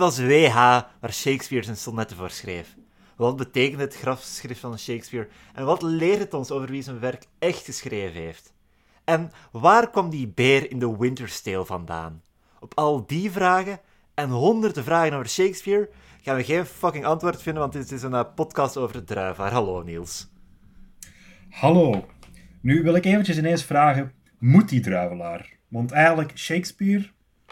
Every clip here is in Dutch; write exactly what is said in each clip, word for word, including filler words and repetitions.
was W H waar Shakespeare zijn sonnetten voor schreef? Wat betekent het grafschrift van Shakespeare? En wat leert het ons over wie zijn werk echt geschreven heeft? En waar kwam die beer in de Winter's Tale vandaan? Op al die vragen en honderden vragen over Shakespeare gaan we geen fucking antwoord vinden, want dit is een uh, podcast over het druivaar. Hallo, Niels. Hallo. Nu wil ik eventjes ineens vragen, moet die druivelaar? Want eigenlijk, Shakespeare...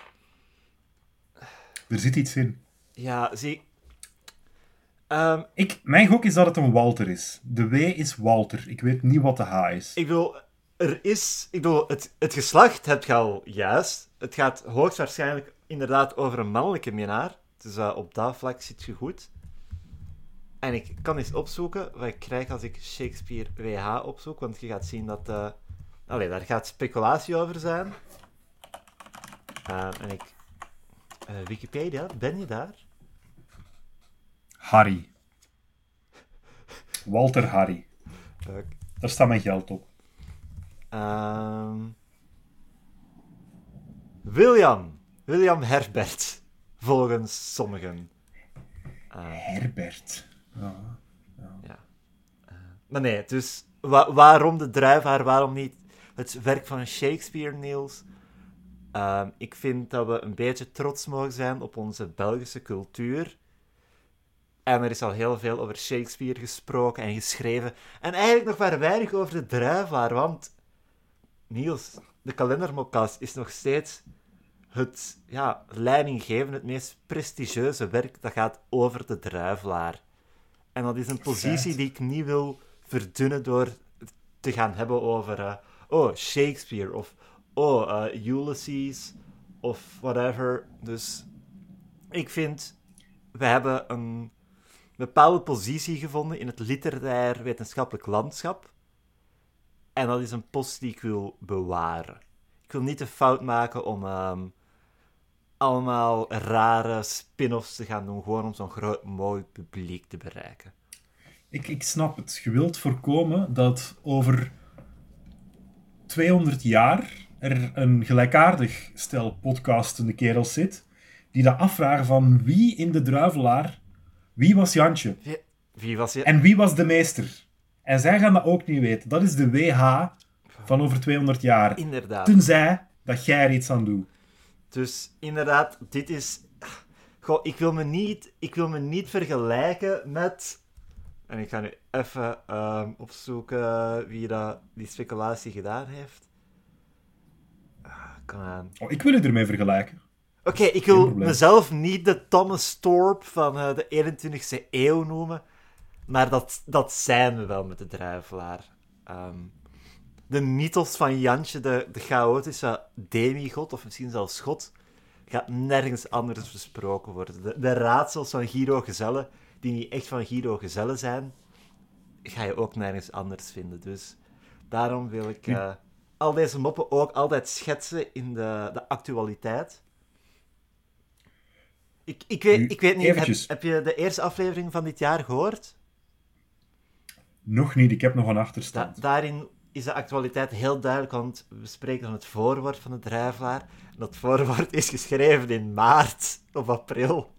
Er zit iets in. Ja, zie... Um, ik, mijn gok is dat het een Walter is. De W is Walter. Ik weet niet wat de H is. Ik bedoel, er is... Ik bedoel, het, het geslacht heb je al juist. Het gaat hoogstwaarschijnlijk inderdaad over een mannelijke minnaar. Dus uh, op dat vlak zit je goed. En ik kan eens opzoeken wat ik krijg als ik Shakespeare W H opzoek. Want je gaat zien dat... Uh... Allee, daar gaat speculatie over zijn. Uh, en ik... Uh, Wikipedia, ben je daar? Harry. Walter Harry. Okay. Daar staat mijn geld op. Um... William. William Herbert. Volgens sommigen. Uh... Herbert. Ja. ja. ja. Uh, maar nee, dus wa- waarom de druivaar? Waarom niet het werk van Shakespeare, Niels? Uh, ik vind dat we een beetje trots mogen zijn op onze Belgische cultuur. En er is al heel veel over Shakespeare gesproken en geschreven. En eigenlijk nog maar weinig over de druivaar, want... Niels, de kalendermokkas is nog steeds het ja, leidinggevende, het meest prestigieuze werk dat gaat over de druivelaar. En dat is een positie die ik niet wil verdunnen door te gaan hebben over... Uh, oh, Shakespeare, of... Oh, uh, Ulysses, of whatever. Dus ik vind... We hebben een bepaalde positie gevonden in het literair wetenschappelijk landschap. En dat is een post die ik wil bewaren. Ik wil niet de fout maken om um, allemaal rare spin-offs te gaan doen, gewoon om zo'n groot mooi publiek te bereiken. Ik, ik snap het. Je wilt voorkomen dat over tweehonderd jaar er een gelijkaardig stel podcastende kerels zit, die dat afvragen van wie in de druivelaar, wie was Jantje? Wie, wie was je? En wie was de meester? En zij gaan dat ook niet weten. Dat is de W H van over tweehonderd jaar. Inderdaad. Tenzij dat jij er iets aan doet. Dus inderdaad, dit is... Goh, ik wil me niet, ik wil me niet vergelijken met... En ik ga nu even um, opzoeken wie dat, die speculatie gedaan heeft. Ah, kom aan. Oh, ik wil je ermee vergelijken. Oké, okay, ik wil mezelf niet de Thomas Thorpe van uh, de eenentwintigste eeuw noemen. Maar dat, dat zijn we wel met de druivelaar. Um, de mythos van Jantje, de, de chaotische demigod, of misschien zelfs god, gaat nergens anders besproken worden. De, de raadsels van Guido Gezelle, die niet echt van Guido Gezelle zijn, ga je ook nergens anders vinden. Dus daarom wil ik uh, al deze moppen ook altijd schetsen in de, de actualiteit. Ik, ik, weet, ik weet niet, heb, heb je de eerste aflevering van dit jaar gehoord? Nog niet, ik heb nog een achterstand. Da- daarin is de actualiteit heel duidelijk, want we spreken van het voorwoord van de druivelaar. En dat voorwoord is geschreven in maart of april.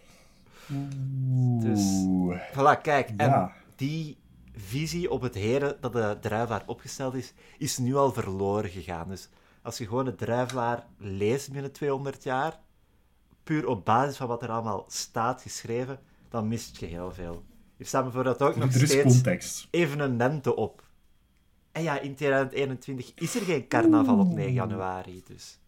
Oeh. Dus, voilà, kijk. Ja. En die visie op het heden dat de druivelaar opgesteld is, is nu al verloren gegaan. Dus als je gewoon de druivelaar leest binnen tweehonderd jaar, puur op basis van wat er allemaal staat geschreven, dan mist je heel veel. Hier staat bijvoorbeeld ook nog steeds context. evenementen op. En ja, in tweeduizend eenentwintig is er geen carnaval op negen januari, dus...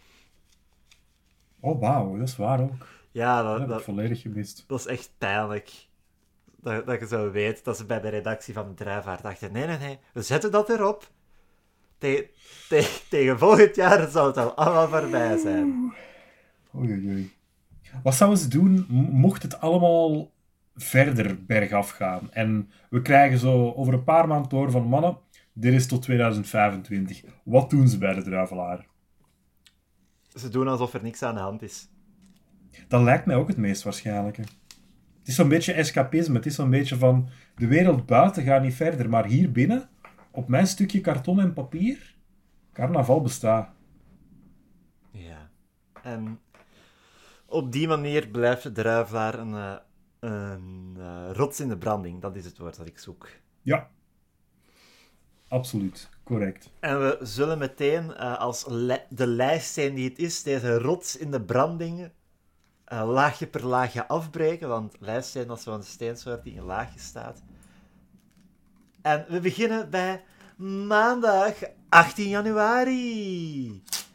Oh, wauw, dat is waar ook. Ja, dat, dat heb dat, ik volledig gemist. Dat is echt pijnlijk. Dat, dat je zo weet dat ze bij de redactie van de druivaar dachten, nee, nee, nee, we zetten dat erop. Te, te, tegen volgend jaar zal het al allemaal voorbij zijn. Oei, oei, oei. Wat zouden ze doen mocht het allemaal verder bergaf gaan? En we krijgen zo over een paar maanden door van mannen, dit is tot tweeduizend vijfentwintig. Wat doen ze bij de druivelaar? Ze doen alsof er niks aan de hand is. Dat lijkt mij ook het meest waarschijnlijke. Het is zo'n beetje escapisme. Het is zo'n beetje van, de wereld buiten gaat niet verder, maar hier binnen, op mijn stukje karton en papier, carnaval bestaat. Ja. En op die manier blijft de druivelaar een, uh, een uh, rots in de branding. Dat is het woord dat ik zoek. Ja. Absoluut. Correct. En we zullen meteen, uh, als li- de lijststeen die het is, deze rots in de branding uh, laagje per laagje afbreken. Want lijststeen is zo'n steensoort die in laagjes staat. En we beginnen bij maandag achttien januari.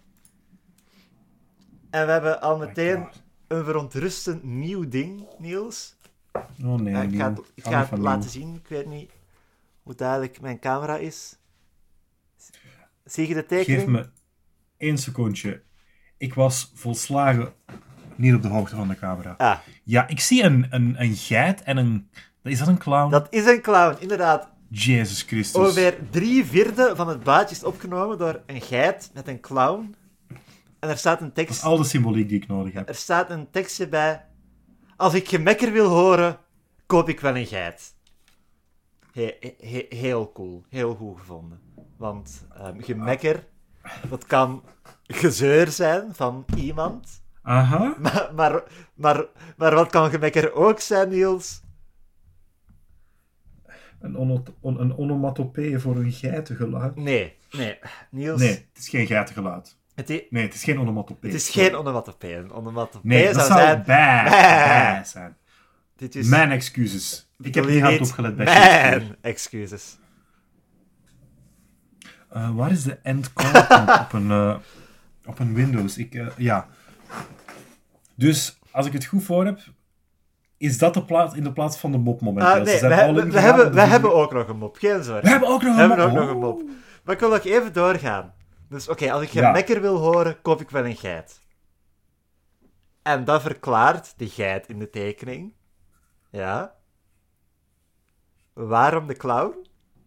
En we hebben al meteen een verontrustend nieuw ding, Niels. Oh nee, uh, ik ga het, ik ga het laten nieuw. zien. Ik weet niet hoe duidelijk mijn camera is. Zie je de tekening? Geef me één secondje. Ik was volslagen niet op de hoogte van de camera. Ah, Ja, ik zie een, een, een geit en een... Is dat een clown? dat is een clown, inderdaad. Jezus Christus. Ongeveer drie vierde van het baadje is opgenomen door een geit met een clown. En er staat een Dat tekst... is al de symboliek die ik nodig heb. Er staat een tekstje bij. Als ik gemekker wil horen, koop ik wel een geit. He, he, he- heel cool. Heel goed gevonden. Want um, gemekker, dat kan gezeur zijn van iemand. Aha. Maar, maar, maar, maar wat kan gemekker ook zijn, Niels? Een, ono- on- een onomatopee voor een geitengeluid. Nee, nee. Niels, Nee, het is geen geitengeluid. het, i- Nee, het is geen onomatopee. het is geen onomatopee. Een onomatopee Nee, dat zou zou zijn... bij, bij zijn. Dit is... Mijn excuses. Ik heb niet Delete hard opgelet bij Shakespeare. Mijn excuses. Uh, waar is de end call knop op een, uh, op een Windows? Ik, uh, ja. Dus, als ik het goed voor heb, is dat de plaats, in de plaats van de mop momenteel. Ah, Ze nee, zijn wij, all we, in we, gegaan hebben, op de wij video- hebben ook nog een mop. Geen zorgen. We hebben ook nog We een hebben mop. ook nog een Oh. mop. Maar ik wil nog even doorgaan. Dus oké, als ik Ja. gemekker wil horen, koop ik wel een geit. En dat verklaart de geit in de tekening. Ja. Waarom de clown?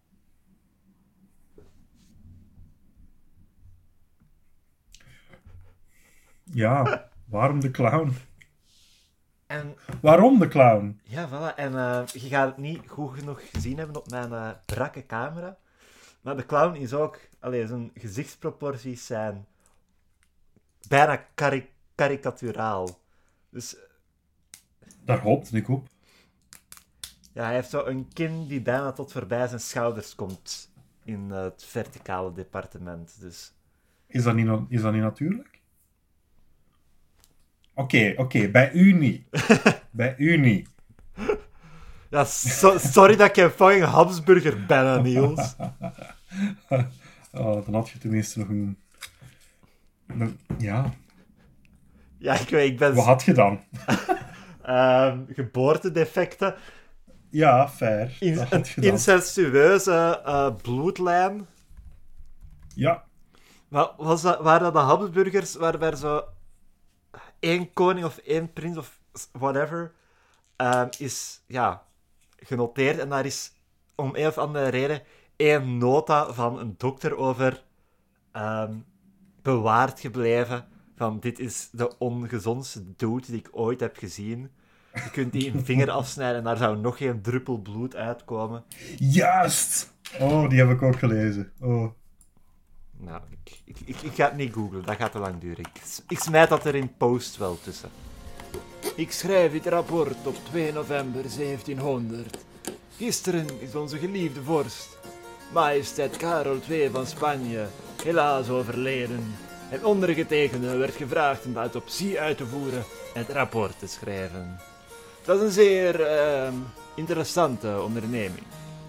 Ja, waarom de clown? En Waarom de clown? ja, voilà. En eh, je gaat het niet goed genoeg gezien hebben op mijn eh, brakke camera. Maar de clown is ook... Allee, zijn gezichtsproporties zijn bijna kari- karikaturaal. Dus Daar hoopte ik op. ja, hij heeft zo een kin die bijna tot voorbij zijn schouders komt in eh, het verticale departement. Dus Is dat niet, na- is dat niet natuurlijk? Oké, oké, bij u niet. Bij u niet. ja, so- sorry dat ik een fucking Habsburger ben, hè, Niels. Oh, dan had je tenminste nog een... een- Ja, Ja, ik weet, ik ben wat had je dan? ehm, geboortedefecten, Ja, fair. in- Wat een had je dan? incestueuze eh, bloedlijn. Ja, Maar was dat, waren dat de Habsburgers waarbij er zo één koning of één prins of whatever ehm, is ja, genoteerd en daar is om een of andere reden één nota van een dokter over ehm, bewaard gebleven van dit is de ongezondste dood die ik ooit heb gezien. Je kunt die een vinger afsnijden en daar zou nog geen druppel bloed uitkomen. juist! Oh, die heb ik ook gelezen. Oh. Nou, ik, ik, ik, ik ga het niet googlen, dat gaat te lang duren. Ik, ik smijt dat er in post wel tussen. Ik schrijf dit rapport op twee november zeventienhonderd. Gisteren is onze geliefde vorst, majesteit Karel de Tweede van Spanje, helaas overleden. En ondergetekende werd gevraagd een autopsie uit te voeren en het rapport te schrijven. Het was een zeer ehm, interessante onderneming.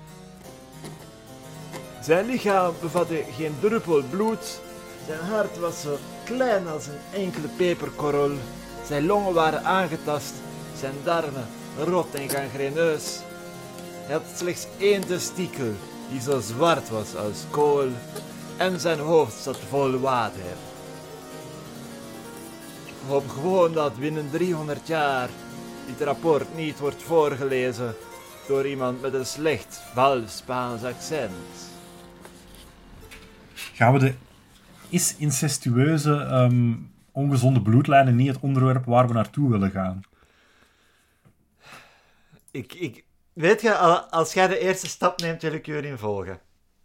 Zijn lichaam bevatte geen druppel bloed. Zijn hart was zo klein als een enkele peperkorrel. Zijn longen waren aangetast. Zijn darmen rot en gangreneus. Hij had slechts één testikel die zo zwart was als kool. En zijn hoofd zat vol water. Ik hoop gewoon dat binnen driehonderd jaar dit rapport niet wordt voorgelezen door iemand met een slecht vals Spaans accent. Gaan we de... Is incestueuze, ehm, ongezonde bloedlijnen niet het onderwerp waar we naartoe willen gaan? Ik, ik, weet je, al- als jij de eerste stap neemt, wil ik je erin volgen.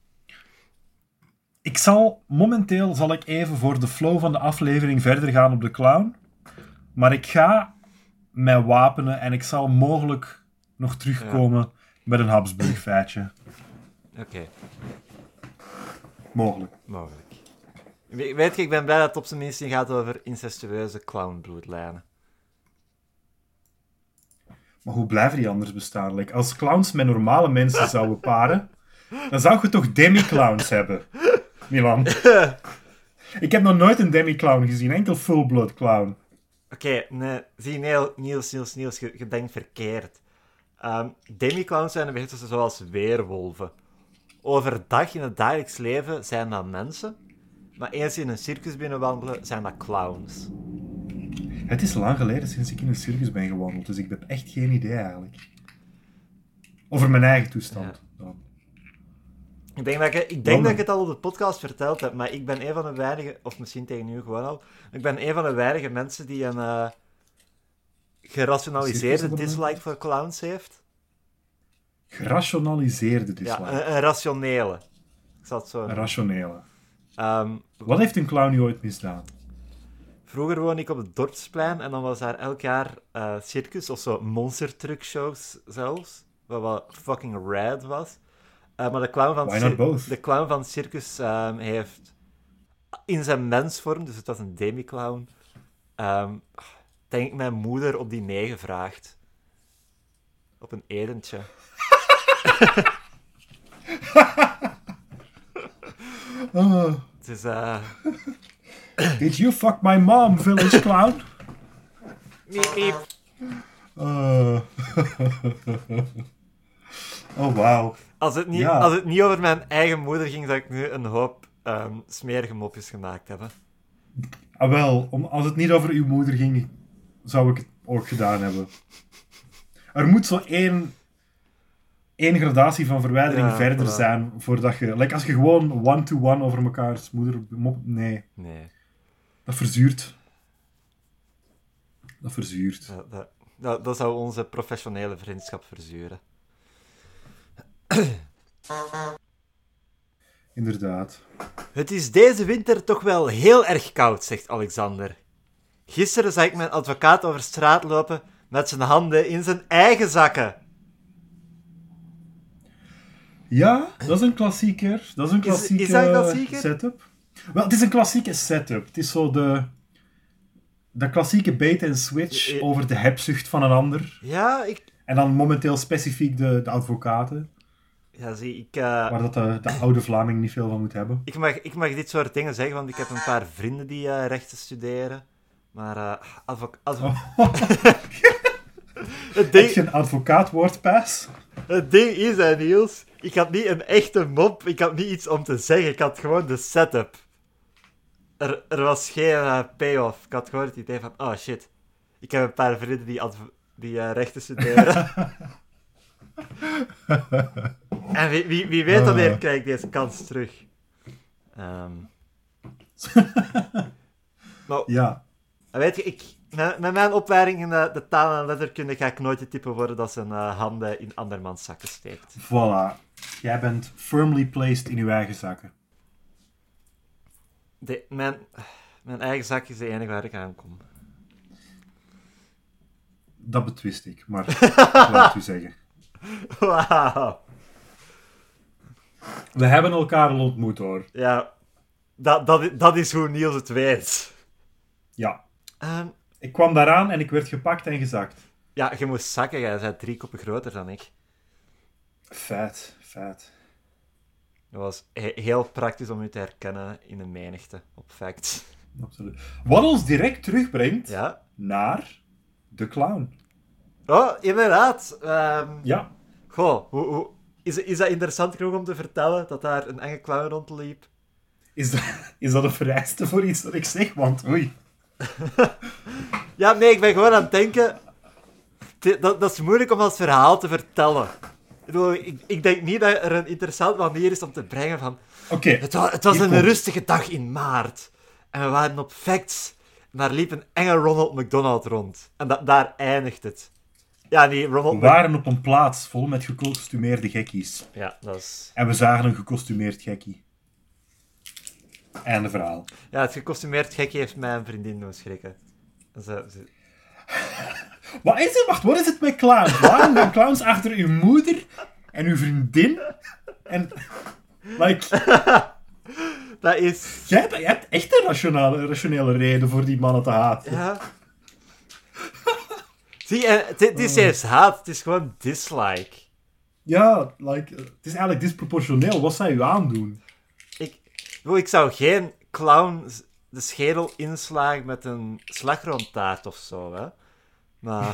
Ik zal... Momenteel zal ik even voor de flow van de aflevering verder gaan op de clown. Maar ik ga mij wapenen en ik zal mogelijk nog terugkomen ja. met een Habsburg-feitje. Oké. Okay. Mogelijk. Mogelijk. Weet je, ik ben blij dat het op zijn minst niet gaat over incestueuze clownbloedlijnen. Maar hoe blijven die anders bestaan? Like, als clowns met normale mensen zouden paren, dan zou je toch demi-clowns hebben, Milan? Ik heb nog nooit een demi-clown gezien, enkel full-blood clown. Oké, okay, nee, zie Niels, Niels, Niels, Niels, je, je denkt verkeerd. Um, demi-clowns zijn een beetje zoals weerwolven. Overdag in het dagelijks leven zijn dat mensen, maar eens die in een circus binnenwandelen, zijn dat clowns. Het is lang geleden sinds ik in een circus ben gewandeld, dus ik heb echt geen idee eigenlijk. Over mijn eigen toestand. Ja. Ja. Ik denk, dat ik, ik, denk dat ik het al op de podcast verteld heb, maar ik ben een van de weinige, of misschien tegen u gewoon al, ik ben een van de weinige mensen die een uh, gerationaliseerde dislike voor clowns heeft. Gerationaliseerde dislike? Ja, een, een rationele. Ik zal het zo noemen. Een rationele. Um, Wat heeft een clown nu ooit misdaan? Vroeger woonde ik op het dorpsplein en dan was daar elk jaar uh, circus of zo monster truck shows zelfs. Wat wat fucking rad was. Uh, maar de clown van, Why not both? de clown van het circus um, heeft in zijn mensvorm, dus het was een demi-clown, um, denk ik mijn moeder op die meegevraagd. Op een etentje. oh. Het is... Uh... Did you fuck my mom, village clown? Miep, miep. Uh. Oh, wauw. Als het, niet, ja. als het niet over mijn eigen moeder ging, zou ik nu een hoop um, smerige mopjes gemaakt hebben. Ah, wel. Om, als het niet over uw moeder ging, zou ik het ook gedaan hebben. Er moet zo één, één gradatie van verwijdering ja, verder voilà. zijn, voordat je... Like als je gewoon one-to-one over mekaars moeder... Mop, nee. Nee. Dat verzuurt. Dat verzuurt. Ja, dat, dat, dat zou onze professionele vriendschap verzuren. Inderdaad. Het is deze winter toch wel heel erg koud, zegt Alexander. Gisteren zag ik mijn advocaat over straat lopen met zijn handen in zijn eigen zakken. Ja, dat is een klassieker. Dat is een klassieke is, is dat een klassieker? setup. Wel, het is een klassieke setup. Het is zo de... De klassieke bait-and-switch je, je... over de hebzucht van een ander. Ja, ik... En dan momenteel specifiek de, de advocaten. Ja, zie, ik... Uh... Waar dat de, de oude Vlaming niet veel van moet hebben. Ik mag, ik mag dit soort dingen zeggen, want ik heb een paar vrienden die uh, rechten studeren. Maar, uh, advocaat... Advo... Oh. het ding... Heb je een advocaatwoordpaas? Het ding is, hè, Niels, ik had niet een echte mop, ik had niet iets om te zeggen, ik had gewoon de setup. Er, er was geen uh, payoff. Ik had gewoon het idee van, oh shit, ik heb een paar vrienden die, adv- die uh, rechten studeren. En wie, wie, wie weet wanneer uh. krijg ik deze kans terug. Um. maar, ja. Weet je, ik, met, met mijn opleiding in de, de taal en letterkunde ga ik nooit het type worden dat zijn uh, handen in andermans zakken steekt. Voilà. Jij bent firmly placed in uw eigen zakken. De, mijn, mijn eigen zak is de enige waar ik aan kom. Dat betwist ik, maar laat u zeggen. Wauw. We hebben elkaar al ontmoet, hoor. Ja, dat, dat, dat is hoe Niels het weet. Ja. Um, ik kwam daaraan en ik werd gepakt en gezakt. Ja, je moest zakken, jij bent drie koppen groter dan ik. Feit, feit. Dat was he- heel praktisch om je te herkennen in een menigte, op facts. Absoluut. Wat ons direct terugbrengt ja? naar de clown. Oh, inderdaad. Um, ja. Goh, hoe, hoe, is, is dat interessant genoeg om te vertellen, dat daar een enge clown rondliep? Is dat, is dat een vereiste voor iets dat ik zeg? Want, oei. Ja, nee, ik ben gewoon aan het denken... Dat, dat is moeilijk om als verhaal te vertellen. Ik, bedoel, ik, ik denk niet dat er een interessante manier is om te brengen van... Oké. Okay, het, wa, het was een komt. rustige dag in maart. En we waren op facts. En daar liep een enge Ronald McDonald rond. En da, daar eindigt het. Ja, nee, Ronald... We waren op een plaats vol met gekostumeerde gekkies. Ja, dat is... En we zagen een gekostumeerd gekkie. Einde verhaal. Ja, het gekostumeerd gekkie heeft mijn vriendin doen schrikken. Ze, ze... Wat is het? Wacht, wat is het met clowns? Waarom gaan clowns achter uw moeder en uw vriendin? En, like... Dat is... Jij hebt, jij hebt echt een rationele, rationele reden voor die mannen te haten. Ja. Zie, en het, het is juist haat, het is gewoon dislike. Ja, like, het is eigenlijk disproportioneel. Wat zou je aandoen? Ik, wel, ik zou geen clown de schedel inslagen met een slagroomtaart of zo, hè. Maar...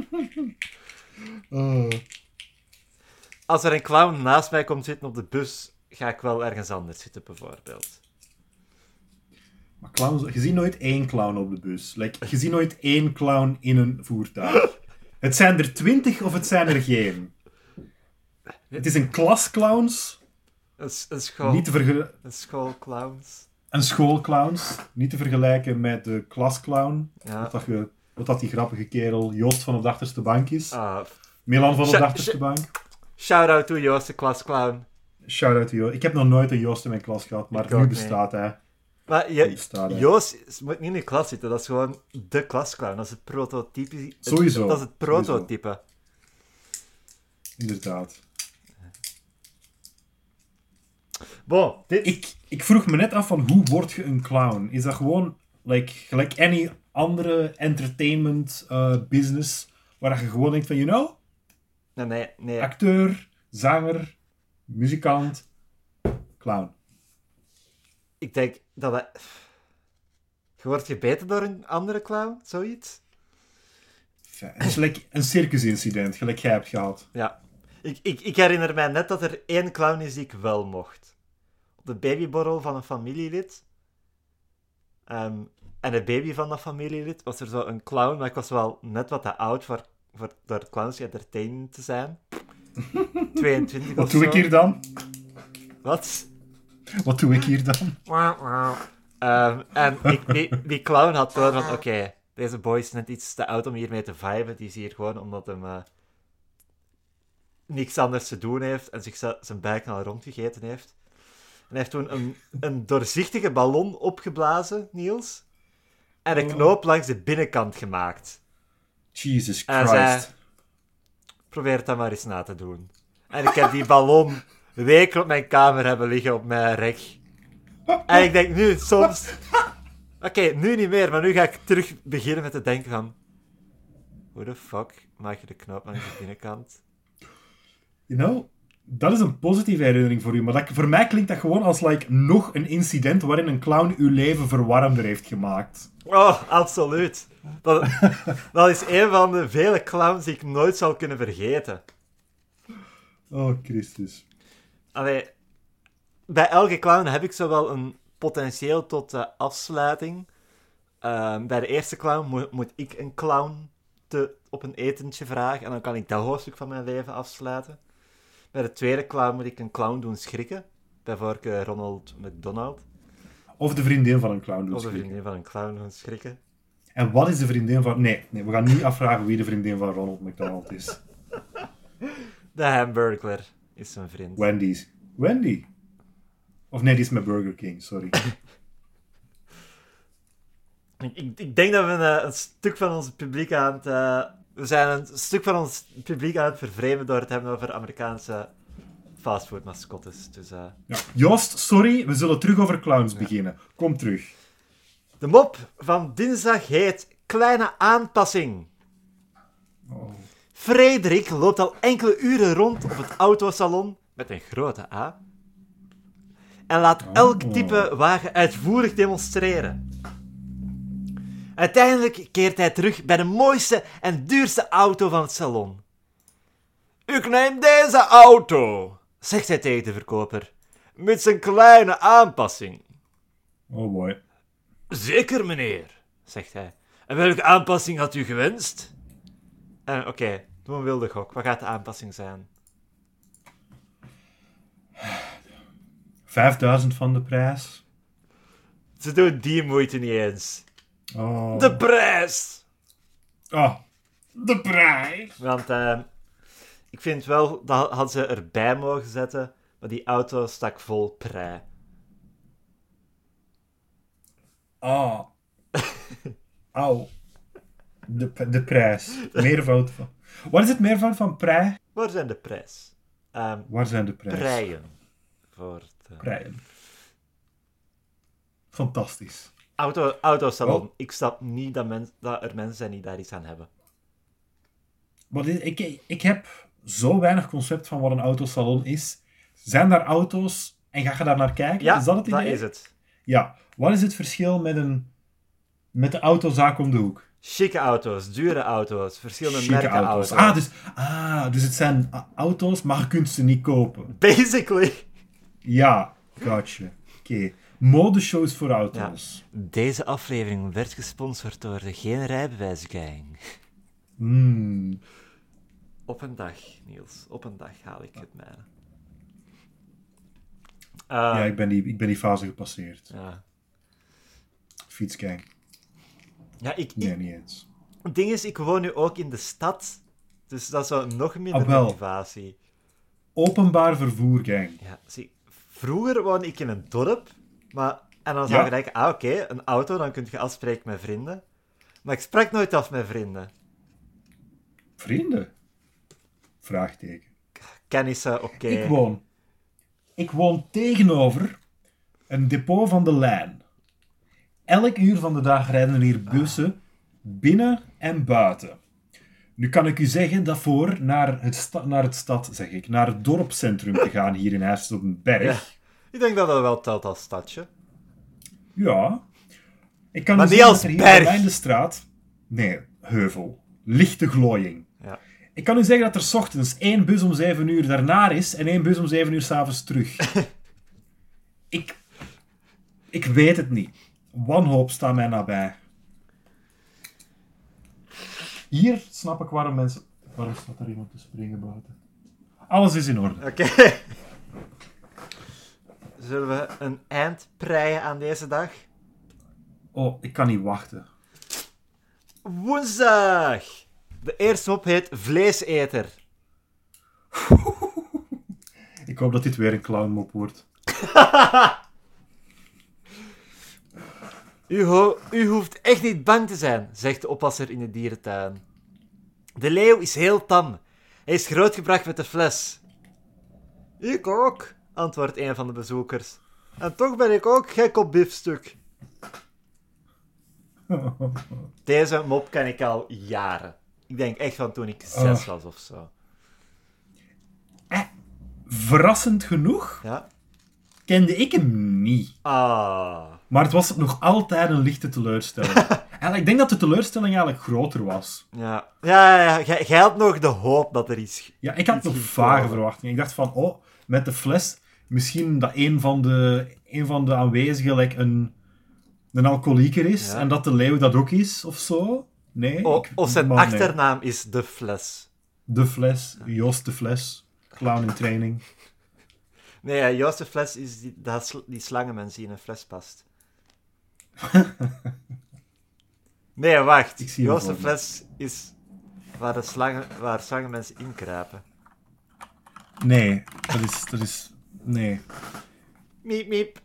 Uh. Als er een clown naast mij komt zitten op de bus, ga ik wel ergens anders zitten, bijvoorbeeld. Maar clowns, je ziet nooit één clown op de bus. Like, je ziet nooit één clown in een voertuig. Het zijn er twintig of het zijn er geen. Het is een klas clowns. Een, een school... Niet te vergelijken... Een schoolclowns. Een schoolclowns. Niet te vergelijken met de klasclown. Ja. Wat, dat je, wat dat die grappige kerel Joost van op de achterste bank is. Ah, Milan van op Sh- de achterste sh- bank. shout-out to Joost, de klasclown. Shout-out to Joost. Ik heb nog nooit een Joost in mijn klas gehad, maar Ik nu ook bestaat hij. Maar Nu je, bestaat hij. Joost moet niet in de klas zitten, dat is gewoon de klasclown. Dat is het prototype. het- Sowieso. Dat is het prototype. Inderdaad. Bon, dit... Ik, ik vroeg me net af van hoe word je een clown? Is dat gewoon like, gelijk any andere entertainment uh, business waar je gewoon denkt van, you know, Nee, nee, nee. acteur, zanger, muzikant, clown. Ik denk dat dat... Je wordt gebeten door een andere clown, zoiets? Het is like een circusincident, gelijk jij hebt gehad. Ja. Ik, ik, ik herinner mij net dat er één clown is die ik wel mocht. Op de babyborrel van een familielid. Ehm, en de baby van dat familielid was er zo een clown, maar ik was wel net wat te oud voor, voor door clowns entertainment te zijn. tweeëntwintig of Wat doe zo. ik hier dan? Wat? Wat doe ik hier dan? Ehm, en ik, die, die clown had door van, oké, okay, deze boy is net iets te oud om hiermee te viben. Die is hier gewoon omdat hem uh, niks anders te doen heeft en zich z- zijn buik al rondgegeten heeft. En hij heeft toen een, een doorzichtige ballon opgeblazen, Niels. En een knoop langs de binnenkant gemaakt. Jesus En Christ. hij zei, probeer het dan maar eens na te doen. En ik heb die ballon weken op mijn kamer hebben liggen op mijn rek. En ik denk nu, soms... Oké, okay, nu niet meer, maar nu ga ik terug beginnen met te denken van... Hoe de fuck maak je de knoop langs de binnenkant? You know, dat is een positieve herinnering voor u, maar dat, voor mij klinkt dat gewoon als like, nog een incident waarin een clown uw leven verwarmder heeft gemaakt. Oh, absoluut. Dat, dat is een van de vele clowns die ik nooit zal kunnen vergeten. Oh, Christus. Allee, bij elke clown heb ik zowel een potentieel tot uh, afsluiting. Uh, bij de eerste clown mo- moet ik een clown te, op een etentje vragen en dan kan ik dat hoofdstuk van mijn leven afsluiten. Bij de tweede clown moet ik een clown doen schrikken. Bij voorkeur Ronald McDonald. Of de vriendin van een clown doet Of de schrikken. vriendin van een clown doen schrikken. En wat is de vriendin van... Nee, nee, we gaan niet afvragen wie de vriendin van Ronald McDonald is. De Hamburglar is zijn vriend. Wendy's. Wendy. Of nee, die is met Burger King, sorry. Ik, ik, ik denk dat we een, een stuk van ons publiek aan het... Uh, we zijn een stuk van ons publiek aan het vervreemden door het hebben over Amerikaanse fastfood-mascottes. Dus, uh... Ja. Joost, sorry, we zullen terug over clowns ja. beginnen. Kom terug. De mop van dinsdag heet Kleine Aanpassing. Oh. Frederik loopt al enkele uren rond op het autosalon met een grote A en laat elk type wagen uitvoerig demonstreren. Uiteindelijk keert hij terug bij de mooiste en duurste auto van het salon. Ik neem deze auto, zegt hij tegen de verkoper, met zijn kleine aanpassing. Oh boy. Zeker, meneer, zegt hij. En welke aanpassing had u gewenst? En oké, okay, doe een wilde gok. Wat gaat de aanpassing zijn? vijfduizend van de prijs. Ze doen die moeite niet eens. Oh. De prijs! Oh. De prijs! Want uh, ik vind wel, dat hadden ze erbij mogen zetten, maar die auto stak vol prei. Oh. Au. De, de prijs. Meervoud van... Wat is het meervoud van prij? Waar zijn de prijs? Ehm Waar zijn de prijs? Prijen. Voor de... Prijen. Fantastisch. Auto, autosalon. Oh. Ik snap niet dat, men, dat er mensen zijn die daar iets aan hebben. Wat is, ik, ik heb zo weinig concept van wat een autosalon is. Zijn daar auto's en ga je daar naar kijken? Ja, is dat het idee? dat is het. Ja. Wat is het verschil met, een, met de autozaak om de hoek? Chique auto's, dure auto's, verschillende Chique merken auto's. auto's. Ah dus, ah, dus het zijn a- auto's, maar je kunt ze niet kopen. Basically. Ja, gotcha. Oké. Okay. Modeshows voor auto's. Ja. Deze aflevering werd gesponsord door de Geen Rijbewijs Gang. Mm. Op een dag, Niels. Op een dag haal ik het mijne. Uh, Ja, ik ben, die, ik ben die fase gepasseerd. Ja, Fietsgang. ja ik, Nee, ik, niet eens. het ding is, ik woon nu ook in de stad. Dus dat is zo nog minder Ah, wel. motivatie. Openbaar vervoergang. Ja, zie, vroeger woonde ik in een dorp. Maar, en dan zou Ja. je denken, ah oké, okay, een auto, dan kun je afspreken met vrienden. Maar ik sprak nooit af met vrienden. Vrienden? Vraagteken. Kennissen, oké. Okay. Ik woon... Ik woon tegenover een depot van de lijn. Elk uur van de dag rijden er hier bussen binnen en buiten. Nu kan ik u zeggen dat voor naar het, sta- naar het stad, zeg ik, naar het dorpscentrum te gaan hier in Huis op een berg. Ja. Ik denk dat dat wel telt als stadje. Ja. Ik kan Maar u niet zeggen als dat er hier berg. bij mij in de straat... Nee, heuvel. Lichte glooiing. Ja. Ik kan u zeggen dat er 's ochtends één bus om zeven uur daarnaar is en één bus om zeven uur 's avonds terug. ik... Ik weet het niet. Wanhoop staat mij nabij. Hier snap ik waarom mensen... Waarom staat er iemand te springen buiten? Alles is in orde. Oké. Okay. Zullen we een eind breien aan deze dag? Oh, ik kan niet wachten. Woensdag! De eerste mop heet Vleeseter. Ik hoop dat dit weer een clownmop wordt. U, ho- u hoeft echt niet bang te zijn, zegt de oppasser in de dierentuin. De leeuw is heel tam. Hij is grootgebracht met de fles. Ik ook, antwoordt een van de bezoekers. En toch ben ik ook gek op biefstuk. Deze mop ken ik al jaren. Ik denk echt van toen ik zes Oh. was of zo. Eh, verrassend genoeg Ja? kende ik hem niet. Ah. Maar het was nog altijd een lichte teleurstelling. En ik denk dat de teleurstelling eigenlijk groter was. Ja, ja, ja, ja. Jij, jij had nog de hoop dat er iets... Ja, ik had iets nog ging vage komen. verwachtingen. Ik dacht van, oh, met de fles, misschien dat een van de, een van de aanwezigen like, een, een alcoholieker is. Ja. En dat de leeuw dat ook is, of zo. Nee. Oh, ik- of zijn maar nee. achternaam is De Fles. De fles, Joost de Fles. Clown in training. Nee, ja, Joost de Fles is die, dat sl- die slangenmens die in een fles past. Nee, wacht. Ik zie hem Joost de voor me. Fles is waar, de slangen, waar slangenmensen inkruipen. Nee, dat is... Dat is nee. Miep, miep.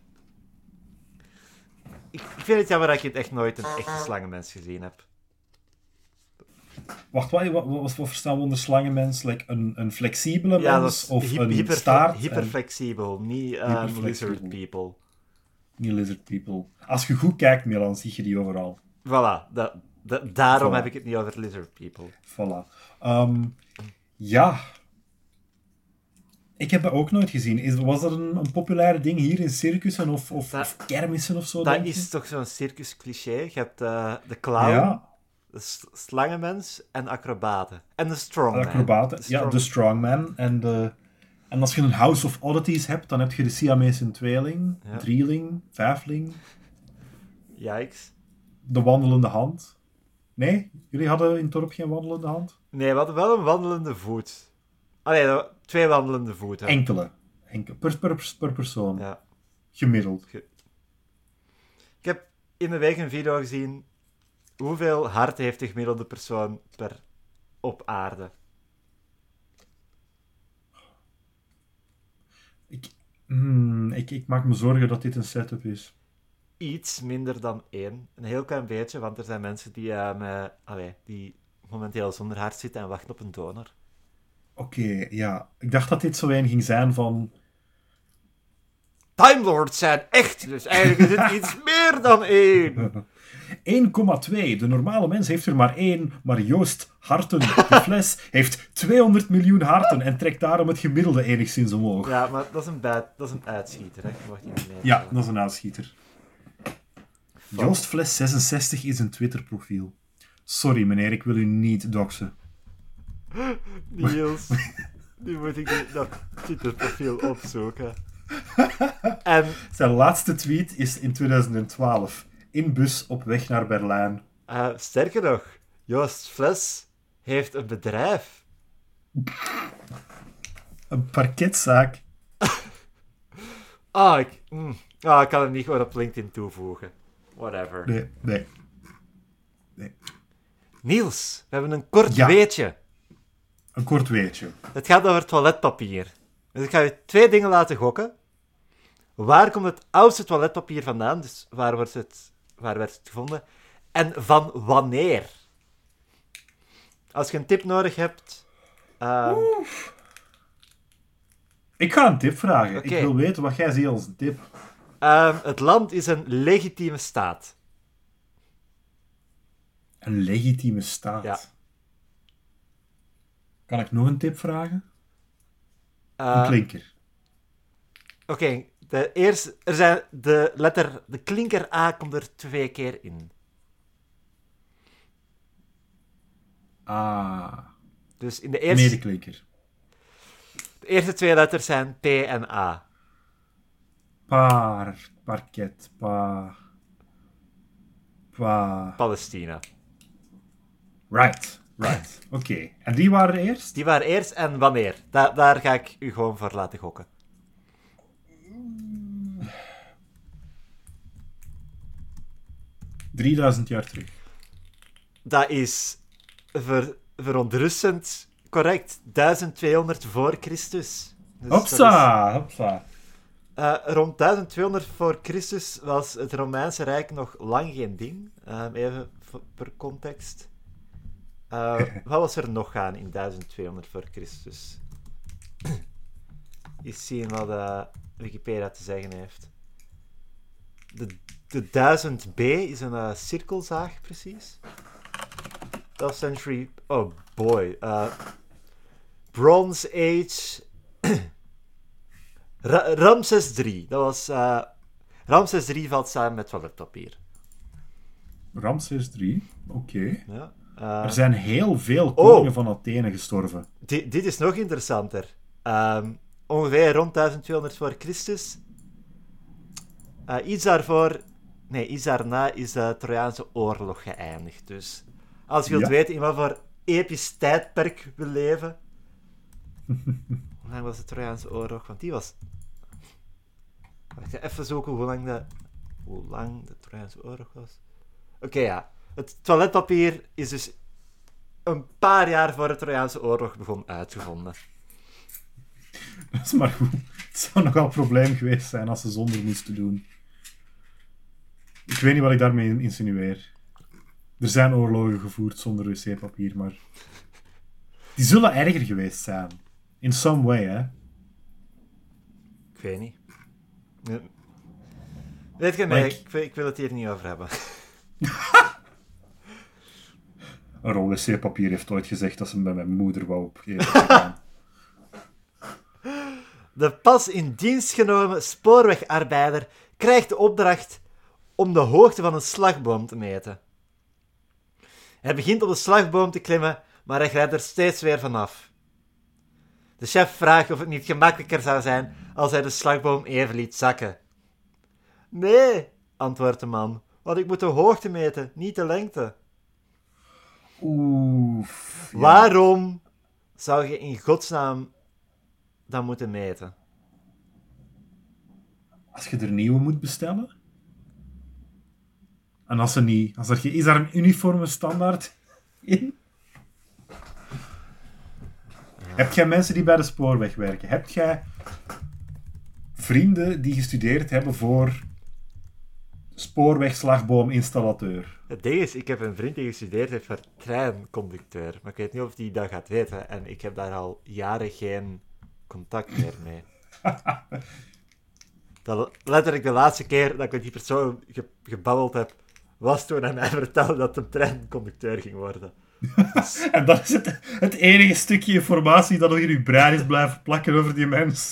Ik, ik vind het jammer dat je het echt nooit een echte slangenmens gezien hebt. Wacht, wat, wat, wat, wat verstaan we onder slangenmens? Like een, een flexibele Ja, dat mens? is Of hy- een hyper, staart? en- hyperflexibel, niet um, Hyperflexibel. lizard people. Niet lizard people. Als je goed kijkt, Milan, zie je die overal. Voilà, dat, dat, daarom Voilà. heb ik het niet over lizard people. Voilà. Ehm, ja. Ik heb dat ook nooit gezien. Is, was dat een, een populaire ding hier in circussen of, of, Dat- of kermissen of zo? Dat denk je? is toch zo'n circus cliché. Je hebt eh, de clown, Ja, de s- slangenmens en acrobaten. En de strongman. de acrobaten. De Ja, strong- de strongman. En, de, en als je een House of Oddities hebt, dan heb je de Siamese tweeling, Ja. drieling, vijfling, Yikes. de wandelende hand. Nee? Jullie hadden in het dorp geen wandelende hand? Nee, we hadden wel een wandelende voet. Allee, twee wandelende voeten. Enkele. Enkele. Per, per, per persoon. Ja. Gemiddeld. Ik heb in de week een video gezien. Hoeveel hart heeft de gemiddelde persoon per op aarde? Ik, hmm, ik, ik maak me zorgen dat dit een setup is. iets minder dan één. Een heel klein beetje, want er zijn mensen die, uh, met, allee, die momenteel zonder hart zitten en wachten op een donor. Oké, okay, ja. Ik dacht dat dit zo een ging zijn van... Time Lords zijn echt, dus eigenlijk is het iets meer dan één. één komma twee. De normale mens heeft er maar één, maar Joost Harten, de fles, heeft tweehonderd miljoen harten en trekt daarom het gemiddelde enigszins omhoog. Ja, maar dat is een, bad, dat is een uitschieter, hè. Je mag niet mee. Ja, dat is een uitschieter. Fuck. Joost Fles zesenzestig is een Twitter-profiel. Sorry, meneer, ik wil u niet doxen. Niels, nu moet ik dat Twitter-profiel opzoeken. En... Zijn laatste tweet is in tweeduizend twaalf. In bus op weg naar Berlijn. Uh, sterker nog, Joost Fles heeft een bedrijf. Een parketzaak. Ah, ik, mm, ah, ik kan hem niet gewoon op LinkedIn toevoegen. Whatever. Nee, nee. nee. Niels, we hebben een kort ja. weetje. Een kort weetje. Het gaat over toiletpapier. Dus ik ga je twee dingen laten gokken. Waar komt het oudste toiletpapier vandaan? Dus waar, wordt het, waar werd het gevonden? En van wanneer? Als je een tip nodig hebt... Um... Ik ga een tip vragen. Okay. Ik wil weten wat jij ziet als een tip. Um, het land is een legitieme staat. Een legitieme staat? Ja. Kan ik nog een tip vragen? Uh, een klinker. Oké, okay, de eerste... Er zijn de letter... De klinker A komt er twee keer in. Ah. Dus in de eerste... Medeklinker. De eerste twee letters zijn P en A. Paar, parket, pa... Pa... Palestina. Right, right. Oké. Okay. En die waren eerst? Die waren eerst en wanneer? Da- daar ga ik u gewoon voor laten gokken. drieduizend jaar terug. Dat is ver- verontrustend correct. duizend tweehonderd voor Christus. Dus hopsa, is... hopsa. Uh, rond duizend tweehonderd voor Christus was het Romeinse Rijk nog lang geen ding. Uh, even v- per context. Uh, wat was er nog aan in duizend tweehonderd voor Christus? Eens zien wat uh, Wikipedia te zeggen heeft. De, de duizend B is een uh, cirkelzaag, precies. twelfth century... Oh boy. Uh, Bronze Age... Ra- Ramses drie. Dat was... Uh, Ramses drie valt samen met toiletpapier. Ramses drie? Oké. Okay. Ja. Uh, er zijn heel veel koningen oh, van Athene gestorven. Di- dit is nog interessanter. Um, ongeveer rond duizend tweehonderd voor Christus. Uh, iets daarvoor... Nee, iets daarna is de Trojaanse oorlog geëindigd. Dus als je wilt ja. weten in wat voor episch tijdperk we leven... Hoe lang was de Trojaanse oorlog? Want die was... Ik ga even zoeken hoe lang de... Hoe lang de Trojaanse oorlog was. Oké, okay, ja. Het toiletpapier is dus een paar jaar voor de Trojaanse oorlog begon uitgevonden. Dat is maar goed. Het zou nogal een probleem geweest zijn als ze zonder moesten doen. Ik weet niet wat ik daarmee insinueer. Er zijn oorlogen gevoerd zonder wc-papier, maar... Die zullen erger geweest zijn. In some way, hè? Ik weet niet. Weet je, nee, ik... Ik, ik wil het hier niet over hebben. Een rol wc-papier heeft ooit gezegd dat ze hem bij mijn moeder wou opgeven. De pas in dienst genomen spoorwegarbeider krijgt de opdracht om de hoogte van een slagboom te meten. Hij begint op de slagboom te klimmen, maar hij glijdt er steeds weer vanaf. De chef vraagt of het niet gemakkelijker zou zijn als hij de slagboom even liet zakken. Nee, antwoordt de man, want ik moet de hoogte meten, niet de lengte. Oeh. Ja. Waarom zou je in godsnaam dat moeten meten? Als je er nieuwe moet bestellen? En als ze niet... Als er, is daar een uniforme standaard in? Ja. Heb jij mensen die bij de spoorweg werken? Heb jij vrienden die gestudeerd hebben voor spoorwegslagboom-installateur. Het ding is, ik heb een vriend die gestudeerd heeft voor treinconducteur, maar ik weet niet of die dat gaat weten. En ik heb daar al jaren geen contact meer mee. Dat, letterlijk de laatste keer dat ik met die persoon ge, gebabbeld heb, was toen hij mij vertelde dat de treinconducteur ging worden. Dus... En dat is het, het enige stukje informatie dat nog in uw brein is blijven plakken over die mens.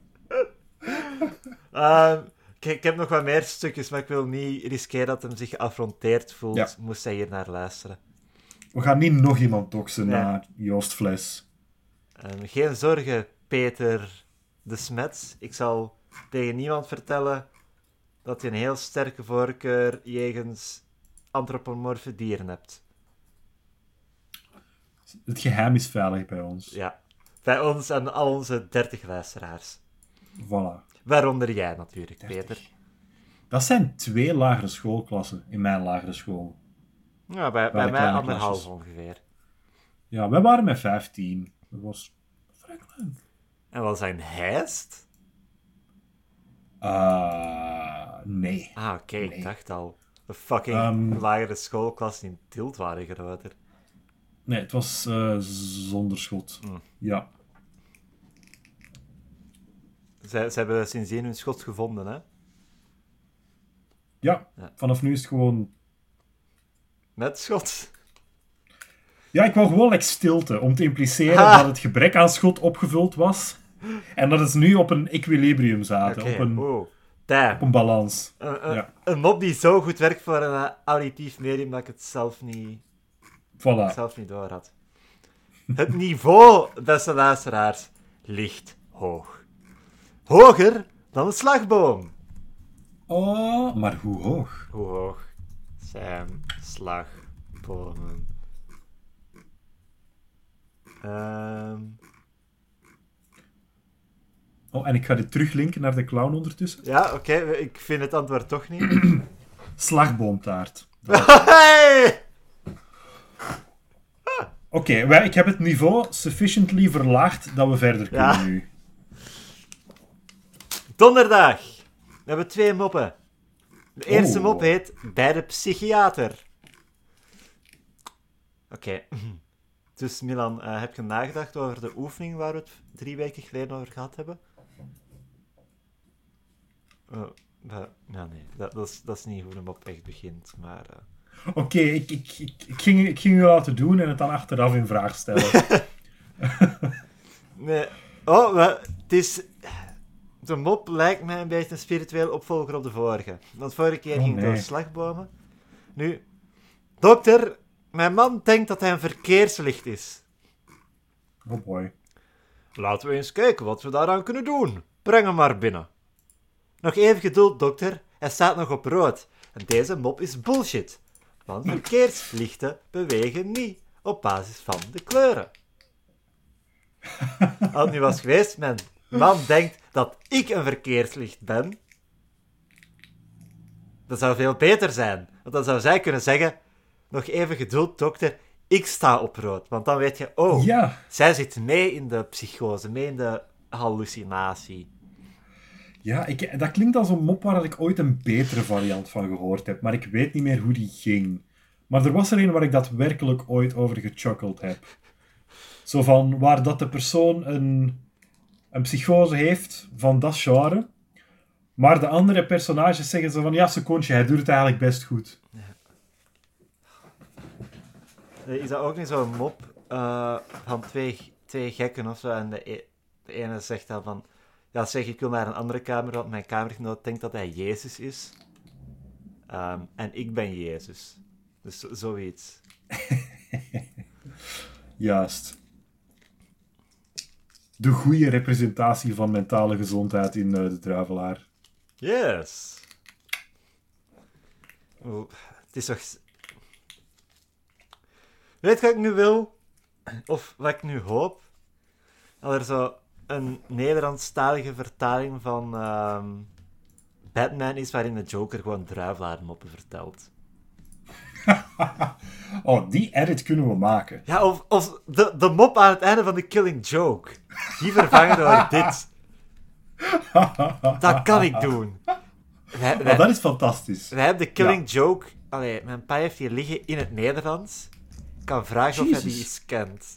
Uh, ik, ik heb nog wat meer stukjes, maar ik wil niet riskeren dat hem zich geaffronteerd voelt. Ja. Moest hij hier naar luisteren. We gaan niet nog iemand doxen ja. naar Joost Fles. Uh, geen zorgen, Peter de Smets. Ik zal tegen niemand vertellen dat je een heel sterke voorkeur jegens antropomorfe dieren hebt. Het geheim is veilig bij ons. Ja, bij ons en al onze dertig luisteraars. Voilà. Waaronder jij natuurlijk, dertig. Peter. Dat zijn twee lagere schoolklassen in mijn lagere school. Ja, bij, bij mij anderhalf ongeveer. Ja, wij waren met vijftien. Dat was vrij klein. En wat zijn hijst? Uh, nee. Ah, oké, okay, nee. Ik dacht al. De fucking um, lagere schoolklassen in Tielt waren groter. Nee, het was uh, zonder schot. Mm. Ja. Ze, ze hebben sindsdien hun schot gevonden, hè? Ja, ja, vanaf nu is het gewoon... Met schot? Ja, ik wou gewoon like, stilte, om te impliceren ha! dat het gebrek aan schot opgevuld was. En dat het nu op een equilibrium zaten, okay. op, een, oh. op een balans. Een, een, ja. een mop die zo goed werkt voor een uh, auditief medium dat ik het zelf niet, voilà. zelf niet door had. Het niveau, beste luisteraars, ligt hoog. Hoger dan een slagboom. Oh, maar hoe hoog? Hoe hoog zijn slagbomen? Um... Oh, en ik ga dit teruglinken naar de clown ondertussen. Ja, oké. Okay. Ik vind het antwoord toch niet. Slagboomtaart. Hey! Oké, okay, ik heb het niveau sufficiently verlaagd dat we verder kunnen ja. nu. Donderdag. We hebben twee moppen. De eerste oh. mop heet Bij de psychiater. Oké. Okay. Dus Milan, uh, heb je nagedacht over de oefening waar we het drie weken geleden over gehad hebben? Uh, uh, ja, nee, dat, dat, is, dat is niet hoe de mop echt begint, maar... Uh... Oké, okay, ik, ik, ik, ik, ging, ik ging u laten doen en het dan achteraf in vraag stellen. nee. Oh, maar het is... De mop lijkt mij een beetje een spiritueel opvolger op de vorige. Want vorige keer oh, ging het nee. door slagbomen. Nu... Dokter, mijn man denkt dat hij een verkeerslicht is. Oh boy. Laten we eens kijken wat we daaraan kunnen doen. Breng hem maar binnen. Nog even geduld, dokter. Hij staat nog op rood. En deze mop is bullshit. Want verkeerslichten bewegen niet op basis van de kleuren. Als het nu was geweest, mijn man denkt dat ik een verkeerslicht ben. Dat zou veel beter zijn. Want dan zou zij kunnen zeggen... Nog even geduld, dokter. Ik sta op rood. Want dan weet je... Oh, ja. zij zit mee in de psychose. Mee in de hallucinatie. Ja, ik, dat klinkt als een mop waar ik ooit een betere variant van gehoord heb. Maar ik weet niet meer hoe die ging. Maar er was er een waar ik daadwerkelijk ooit over gechuckeld heb. Zo van, waar dat de persoon een, een psychose heeft van dat genre. Maar de andere personages zeggen zo van... Ja, secondje, hij doet het eigenlijk best goed. Ja. Is dat ook niet zo'n mop uh, van twee, twee gekken of zo? En de, e- de ene zegt dan van... Ja, zeg, ik wil naar een andere kamer, want mijn kamergenoot denkt dat hij Jezus is. Um, en ik ben Jezus. Dus zo, zoiets. Juist. De goede representatie van mentale gezondheid in uh, de Druivelaar. Yes. Oh, het is toch... Weet je wat ik nu wil? Of wat ik nu hoop? Dat er zo een Nederlandstalige vertaling van um, Batman is, waarin de Joker gewoon druivelaarmoppen vertelt. Oh, die edit kunnen we maken. Ja, of, of de, de mop aan het einde van The Killing Joke. Die vervangen door dit. Dat kan ik doen. Wij, wij, Maar dat is fantastisch. wij hebben de Killing ja. Joke... Allee, mijn pa heeft hier liggen in het Nederlands. Ik kan vragen Jezus. of hij die eens kent.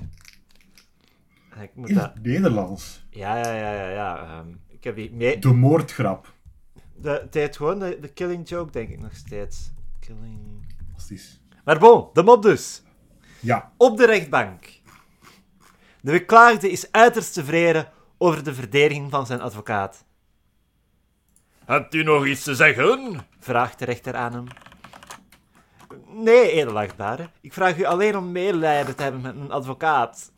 Ik moet in dat... het Nederlands? Ja, ja, ja, ja. ja. Um, ik heb die mee... De moordgrap. De, het heet gewoon de, de Killing Joke, denk ik nog steeds. Killing... Fantastisch. Maar bon, de mop dus. Ja. Op de rechtbank. De beklaagde is uiterst tevreden over de verdediging van zijn advocaat. Hebt u nog iets te zeggen? Vraagt de rechter aan hem. Nee, edelachtbare. Ik vraag u alleen om medelijden te hebben met mijn advocaat.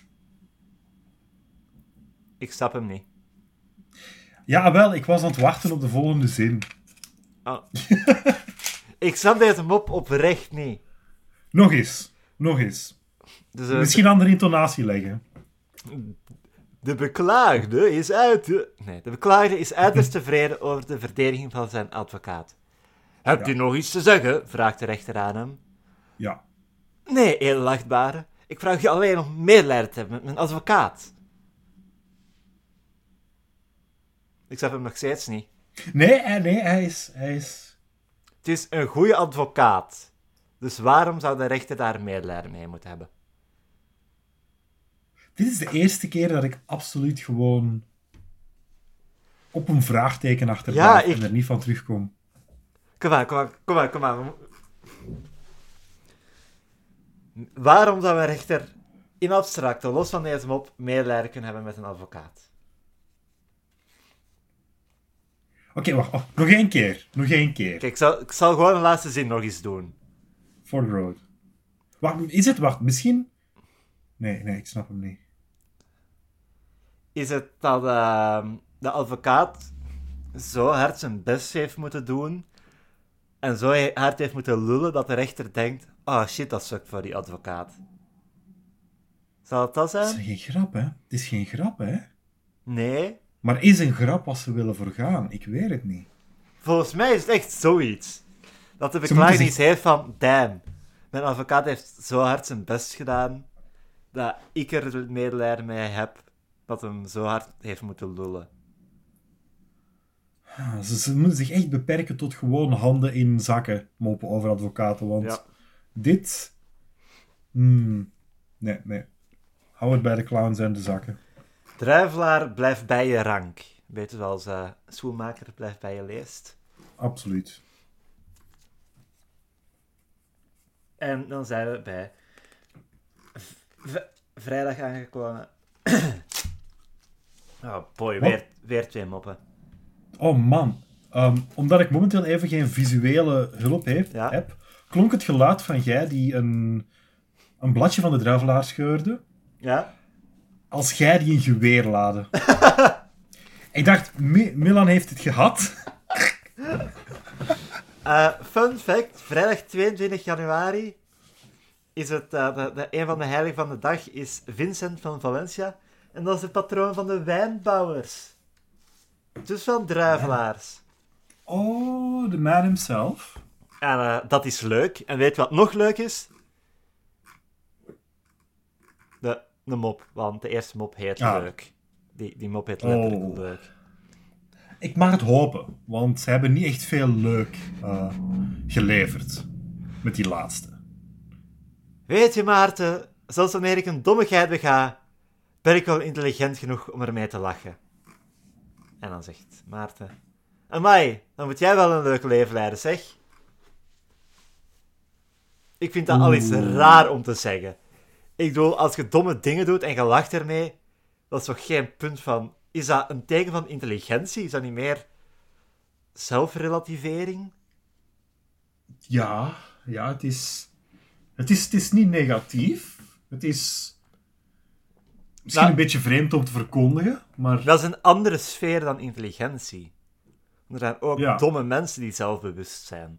Ik snap hem niet. Ja, wel, ik was aan het wachten op de volgende zin. Oh. Ik snap deze mop oprecht niet. Nog eens. Nog eens. Dus, uh, Misschien een andere intonatie leggen. De beklaagde is uit... Nee, de beklaagde is uiterst tevreden over de verdediging van zijn advocaat. Hebt ja. u nog iets te zeggen? Vraagt de rechter aan hem. Ja. Nee, edelachtbare. Ik vraag u alleen om medelijden te hebben met mijn advocaat. Ik snap hem nog steeds niet. Nee, nee, hij is... Hij is... Het is een goede advocaat. Dus waarom zou de rechter daar medelijden mee moeten hebben? Dit is de eerste keer dat ik absoluut gewoon op een vraagteken achter ja, ik... en er niet van terugkom. Kom maar, kom maar, kom maar, kom maar. Waarom zou een rechter in abstracte, los van deze mop, medelijden kunnen hebben met een advocaat? Oké, okay, wacht. Oh, nog één keer. Nog één keer. Kijk, ik zal, ik zal gewoon de laatste zin nog eens doen. For the road. Wacht, is het... Wacht, misschien... Nee, nee, ik snap hem niet. Is het dat uh, de advocaat zo hard zijn best heeft moeten doen en zo hard heeft moeten lullen dat de rechter denkt, oh shit, dat sukt voor die advocaat. Zal het dat zijn? Dat is geen grap, hè? Het is geen grap, hè? Nee. Maar is een grap als ze willen voorgaan? Ik weet het niet. Volgens mij is het echt zoiets. Dat de beklaagde iets zich... heeft van, damn, mijn advocaat heeft zo hard zijn best gedaan dat ik er medelijden mee heb dat hem zo hard heeft moeten lullen. Ja, ze, ze moeten zich echt beperken tot gewoon handen in zakken moppen over advocaten, want ja. dit... Hmm, nee, nee. Hou het bij de clowns en de zakken. Druivelaar, blijf bij je rank. Weet je, zoals uh, Schoenmaker blijft bij je leest. Absoluut. En dan zijn we bij v- vrijdag aangekomen. Oh boy, weer, weer twee moppen. Oh man. Um, omdat ik momenteel even geen visuele hulp heeft, ja? heb, klonk het geluid van jij die een, een bladje van de druivelaar scheurde. Ja. Als jij die een geweer laadde. Ik dacht, Mi- Milan heeft het gehad. uh, fun fact, vrijdag tweeëntwintig januari is het, uh, de, de, een van de heiligen van de dag is Vincent van Valencia. En dat is de patroon van de wijnbouwers. Dus van druivelaars. Oh, de man himself. En uh, dat is leuk. En weet je wat nog leuk is? De, de mop. Want de eerste mop heet ah. leuk. Die, die mop heet letterlijk oh. leuk. Ik mag het hopen. Want ze hebben niet echt veel leuk uh, geleverd. Met die laatste. Weet je, Maarten, zelfs wanneer ik een dommigheid bega, ben ik wel intelligent genoeg om ermee te lachen. En dan zegt Maarten, amai, dan moet jij wel een leuk leven leiden, zeg. Ik vind dat al iets raar om te zeggen. Ik bedoel, als je domme dingen doet en je lacht ermee, dat is toch geen punt van... Is dat een teken van intelligentie? Is dat niet meer zelfrelativering? Ja, ja, het is... Het is, het is niet negatief. Het is... Misschien nou, een beetje vreemd om te verkondigen, maar... Dat is een andere sfeer dan intelligentie. Er zijn ook ja. domme mensen die zelfbewust zijn.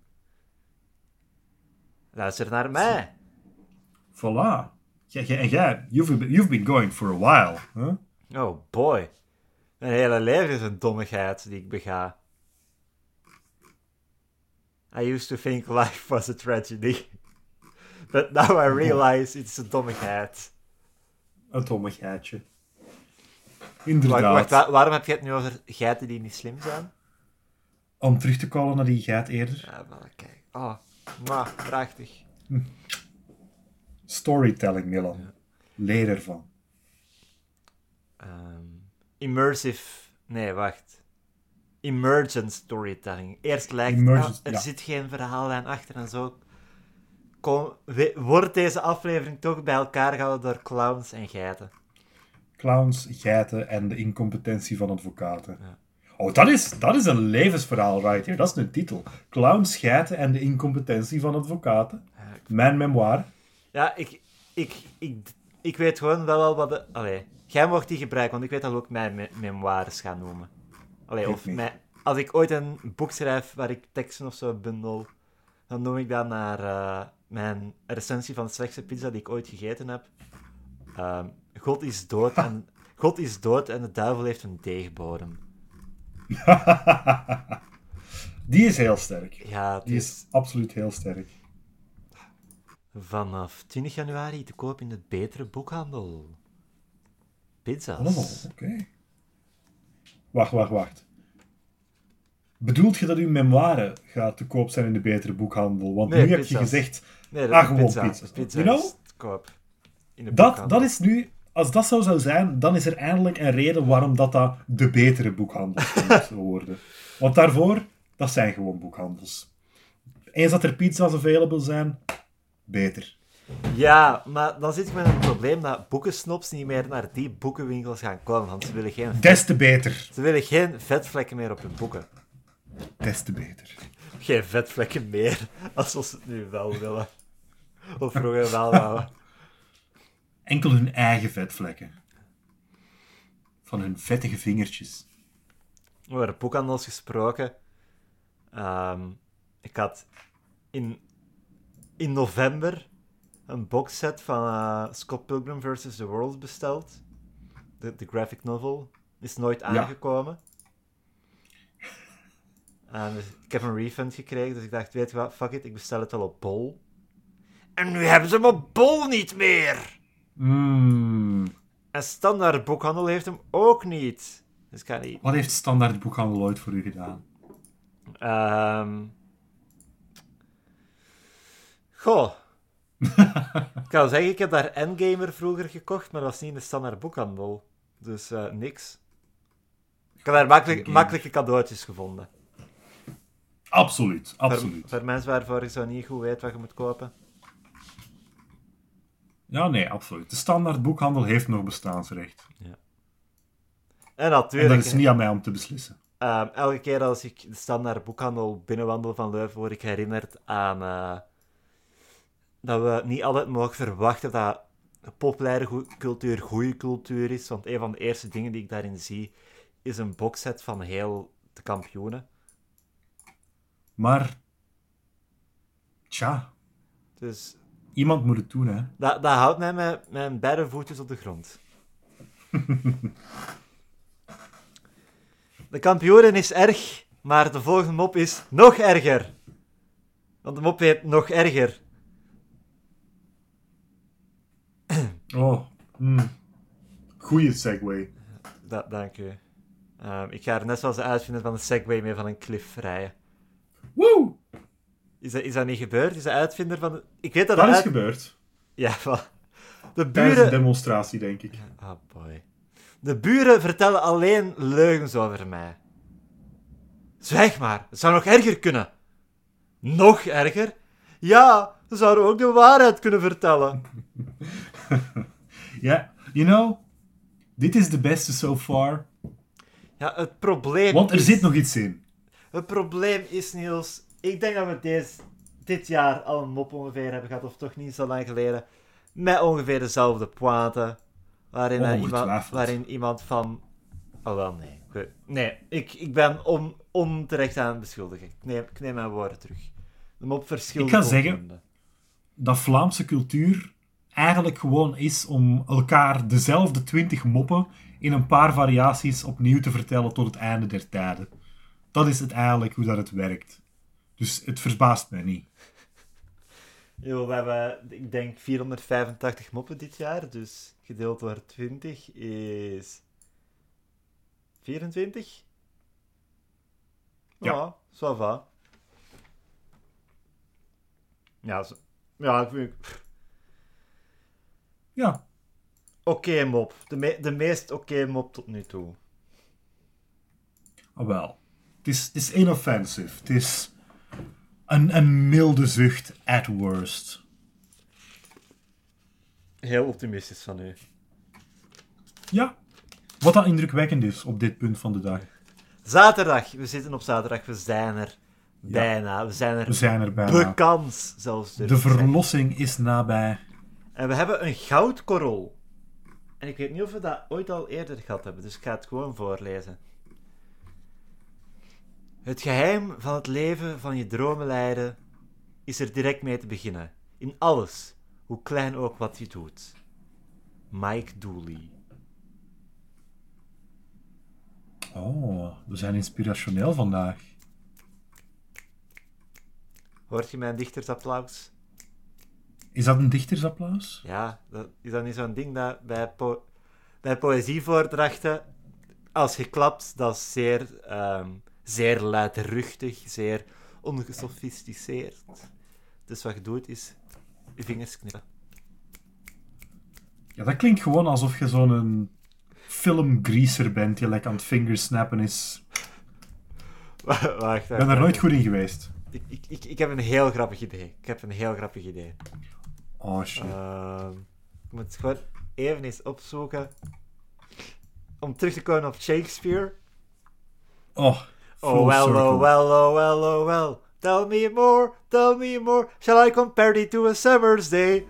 Luister naar mij. Voilà. En jij, you've, you've been going for a while. Huh? Oh boy. Mijn hele leven is een dommigheid die ik bega. I used to think life was a tragedy. But now I realize it's a dommigheid. Een dommigheidje. Inderdaad. Wacht, wacht, waarom heb je het nu over geiten die niet slim zijn? om terug te callen naar die geit eerder. Ja, maar kijk. Oh, maar prachtig. Storytelling, Milan. Ja. Leer ervan. Um, immersive... Nee, wacht. Emergent storytelling. Eerst lijkt Emergent, ah, er ja. zit geen verhaallijn achter en zo. Kom, we, wordt deze aflevering toch bij elkaar gehouden door clowns en geiten. Clowns, geiten en de incompetentie van advocaten. Ja. Oh, dat is, dat is een levensverhaal right here. Dat is een titel. Clowns, geiten en de incompetentie van advocaten. Ja, ik- Mijn memoir. Ja, ik, ik, ik, ik weet gewoon wel al wat de... Allee, jij mocht die gebruiken, want ik weet dat we ook mijn me- memoires gaan noemen. Allee, Ik of niet. mijn, als ik ooit een boek schrijf waar ik teksten of zo bundel, dan noem ik dat naar eh, mijn recensie van de slechtste pizza die ik ooit gegeten heb. Ehm, God is dood en... God is dood en de duivel heeft een deegbodem. Die is heel sterk. Ja, het Die is is absoluut heel sterk. vanaf twintig januari te koop in het betere boekhandel. Pizza's. Oh, oké. Wacht, wacht, wacht. Bedoelt je dat uw memoire gaat te koop zijn in de betere boekhandel? Want Nee, nu heb je pizza's. gezegd... Nee, Ah, de gewoon pizza. pizza's. De pizza You know? is te koop. In de Dat, boekhandel. dat is nu... Als dat zo zou zijn, dan is er eindelijk een reden waarom dat, dat de betere boekhandels moet worden. Want daarvoor, dat zijn gewoon boekhandels. Eens dat er pizza's available zijn, beter. Ja, maar dan zit je met een probleem dat boekensnops niet meer naar die boekenwinkels gaan komen, want ze willen geen, Des te beter. ze willen geen vetvlekken meer op hun boeken. Des te beter. Geen vetvlekken meer, alsof ze het nu wel willen. Of vroeger wel wouden. Enkel hun eigen vetvlekken. Van hun vettige vingertjes. Over boekhandels gesproken. Ehm, ik had in, in november een boxset van eh, Scott Pilgrim versus The World besteld. De, de graphic novel. Is nooit aangekomen. En dus ik heb een refund gekregen, dus ik dacht, weet je wat, fuck it, ik bestel het wel op Bol. En nu hebben ze hem op Bol niet meer! Mm. En Standaard Boekhandel heeft hem ook niet. Dus ik kan niet. Wat heeft standaard boekhandel ooit voor u gedaan? Ehm Goh. Ik kan zeggen, ik heb daar Endgamer vroeger gekocht, maar dat was niet in de Standaard Boekhandel. Dus eh, niks. Ik heb daar makkelijk, Endgamer. makkelijke cadeautjes gevonden. Absoluut, Voor, absoluut. voor mensen waarvoor je zo niet goed weet wat je moet kopen. Ja, nee, absoluut. De standaard boekhandel heeft nog bestaansrecht. En En natuurlijk, dat is niet aan mij om te beslissen. ehm, elke keer als ik de Standaard Boekhandel binnenwandel van Leuven, word ik herinnerd aan eh, dat we niet altijd mogen verwachten dat populaire goe- cultuur goede cultuur is. Want een van de eerste dingen die ik daarin zie, is een boxset van heel de kampioenen. Maar, tja, Dus iemand moet het doen, hè. dat, dat houdt mij met mijn beide voetjes op de grond. De kampioenen is erg, maar de volgende mop is nog erger. Want de mop heet nog erger. Oh, mm. Goeie segue. Da- dank u. Ehm, ik ga er net zoals de uitvinder van de Segway mee van een klif rijden. Woe! Is dat, is dat niet gebeurd? Is de uitvinder van de... Ik weet dat Dat de is uit- gebeurd. Ja, van... De Tijdens een buren... demonstratie, denk ik. Oh boy. De buren vertellen alleen leugens over mij. Zwijg maar, het zou nog erger kunnen. Nog erger? Ja, ze zouden ook de waarheid kunnen vertellen. Ja, you know, dit is de beste so far. Ja, het probleem Want er is... zit nog iets in. Het probleem is, Niels... Ik denk dat we deze, dit jaar al een mop ongeveer hebben gehad, of toch niet zo lang geleden. Met ongeveer dezelfde pointe. Waarin, eh, iemand, Ongetwijfeld. waarin iemand van... Oh wel, nee. Ik weet- Nee, ik, ik ben on, onterecht aan het beschuldigen. Ik neem, ik neem mijn woorden terug. De mop verschilt Ik ga zeggen- voldoende. Dat Vlaamse cultuur eigenlijk gewoon is om elkaar dezelfde twintig moppen in een paar variaties opnieuw te vertellen tot het einde der tijden. Dat is het eigenlijk hoe dat het werkt. Dus het verbaast mij niet. Yo, we hebben, ik denk, vierhonderdvijfentachtig moppen dit jaar. Dus gedeeld door twintig is... vierentwintig? Ja. Ja, ça va. Ja, zo- ja ik vind... Ja. Oké mop. De, me- de meest oké mop tot nu toe. Oh, wel. Het is, het is inoffensive. Het is een, een milde zucht at worst. Heel optimistisch van u. Ja. Wat dat indrukwekkend is op dit punt van de dag. Zaterdag. We zitten op zaterdag. We zijn er bijna. We zijn er We zijn er bijna. bekans zelfs. durf De ik te zeggen. verlossing is nabij. En we hebben een goudkorrel. En ik weet niet of we dat ooit al eerder gehad hebben, dus ik ga het gewoon voorlezen. Het geheim van het leven van je dromenleider is er direct mee te beginnen. In alles, hoe klein ook wat je doet. Mike Dooley. Oh, we zijn inspirationeel vandaag. Hoort je mijn dichtersapplaus? Is dat een dichtersapplaus? Ja, dat is dat niet zo'n ding dat bij, po- bij poëzievoordrachten, als je klapt, dat is zeer, ehm, zeer luidruchtig, zeer ongesofisticeerd. Dus wat je doet is je vingers knippen. Ja, dat klinkt gewoon alsof je zo'n filmgriezer bent die lekker aan het fingersnappen is. Wacht, wacht. Ik ben er nooit goed in geweest. Ik, ik, ik, ik heb een heel grappig idee. Ik heb een heel grappig idee. Oh, shit. Ehm, ik moet het gewoon even eens opzoeken. Om terug te komen op Shakespeare. Oh, full Oh well, circle. oh well, oh well, oh well. Tell me more, tell me more. Shall I compare thee to a summer's day?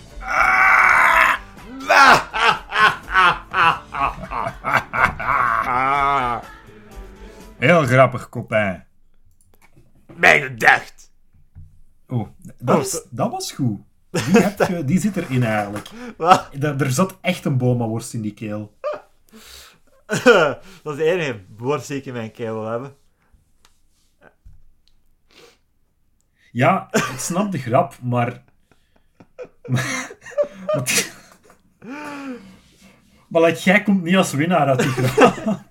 Heel grappig, Copain. Mijn gedacht. Oh, dat, Oh, is- zo- dat was goed. Die, heb je, die zit erin eigenlijk. Wat? Er, er zat echt een boma-worst in die keel. Dat is de enige woord die ik in mijn keel wil hebben. Ja, ik snap de grap, maar... Maar, maar, maar like, jij komt niet als winnaar uit die grap.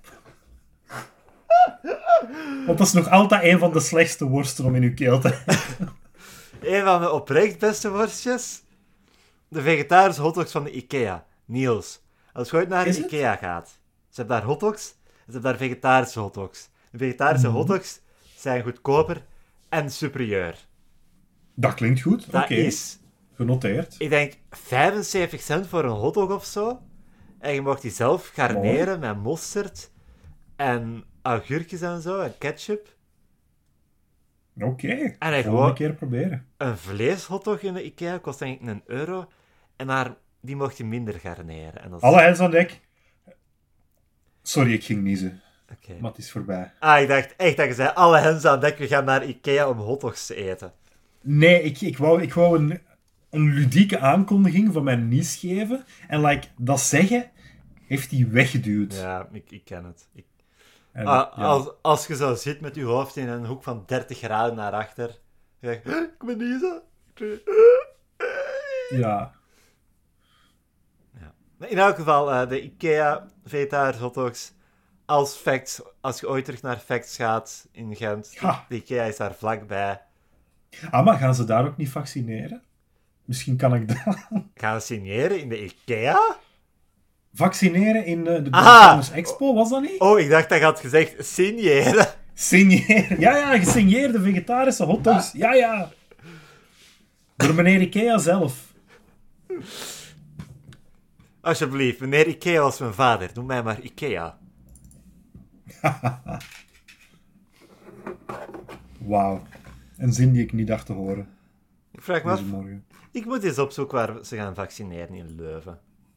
Want dat is nog altijd een van de slechtste worsten om in je keel te hebben. Een van de oprecht beste worstjes. De vegetarische hotdogs van de Ikea. Niels, als je ooit naar de Is het? Ikea gaat. Ze hebben daar hotdogs. Ze hebben daar vegetarische hotdogs. De vegetarische Mhm. hotdogs zijn goedkoper en superieur. Dat klinkt goed. Oké, Dat is, genoteerd. ik denk, vijfenzeventig cent voor een hotdog of zo. En je mag die zelf garneren met mosterd en augurkjes en zo en ketchup. Oké, En hij volgende gewoon- keer proberen. Een vleeshotdog in de Ikea kost denk ik een euro. En daar, die mocht je minder garneren. En dat is... Alle hens aan dek. Sorry, ik ging niezen. Oké. Maar het is voorbij. Ah, ik dacht echt dat je zei, alle hens aan dek, we gaan naar Ikea om hotdogs te eten. Nee, ik, ik wou, ik wou een, een ludieke aankondiging van mijn nies geven. En like, dat zeggen, heeft hij weggeduwd. Ja, ik, ik ken het. Ik... En, Ah, ja. als, als je zo zit met je hoofd in een hoek van dertig graden naar achter. Je zegt, ik ben niet zo. ja. Ja. In elk geval, eh, de Ikea vegetarische hotdogs. Als Facts, als je ooit terug naar Facts gaat in Gent, Ja. de Ikea is daar vlakbij. Ah, maar gaan ze daar ook niet vaccineren? Misschien kan ik dat... Gaan we signeren in de Ikea? Vaccineren in de, de Aha! Business Expo, was dat niet? Oh, ik dacht dat je had gezegd signeren. Signeren. Ja, ja, gesigneerde vegetarische hotdogs. Ja, ja. Door meneer Ikea zelf. Alsjeblieft, meneer Ikea was mijn vader. Doe mij maar Ikea. Wauw. Een zin die ik niet dacht te horen Ik vraag me af, deze morgen. ik moet eens opzoeken waar ze gaan vaccineren in Leuven.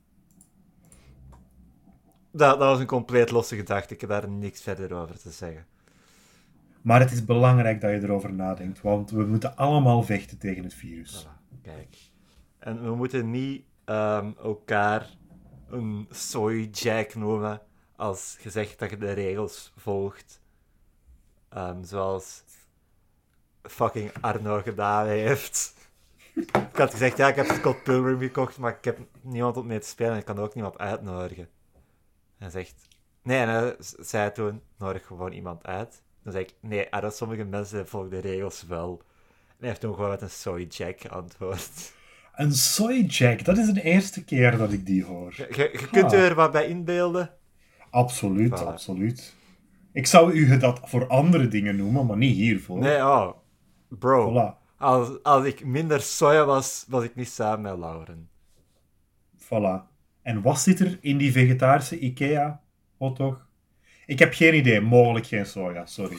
Dat, dat was een compleet losse gedachte. Ik heb daar niks verder over te zeggen. Maar het is belangrijk dat je erover nadenkt, want we moeten allemaal vechten tegen het virus. Voilà, kijk. En we moeten niet ehm, elkaar een soyjack noemen als je zegt dat je de regels volgt. Ehm, zoals fucking Arno gedaan heeft. Ik had gezegd, ja, ik heb Scott Pilgrim gekocht, maar ik heb niemand om mee te spelen en ik kan er ook niemand uitnodigen. Hij zegt... Nee, en hij z- zei toen, nodig gewoon iemand uit. Dan zeg ik, nee, ah, dat sommige mensen volgen de regels wel. En hij heeft toen gewoon met een soy jack antwoord. Een soy jack, dat is de eerste keer dat ik die hoor. Je, je, je kunt Ah. er wat bij inbeelden. Absoluut, Voilà. absoluut. Ik zou u dat voor andere dingen noemen, maar niet hiervoor. Nee, oh. Bro. Voilà, Als, als ik minder soja was, was ik niet samen met Lauren. voilà. En wat zit er in die vegetarische Ikea hotdog? Ik heb geen idee, mogelijk geen soja, sorry.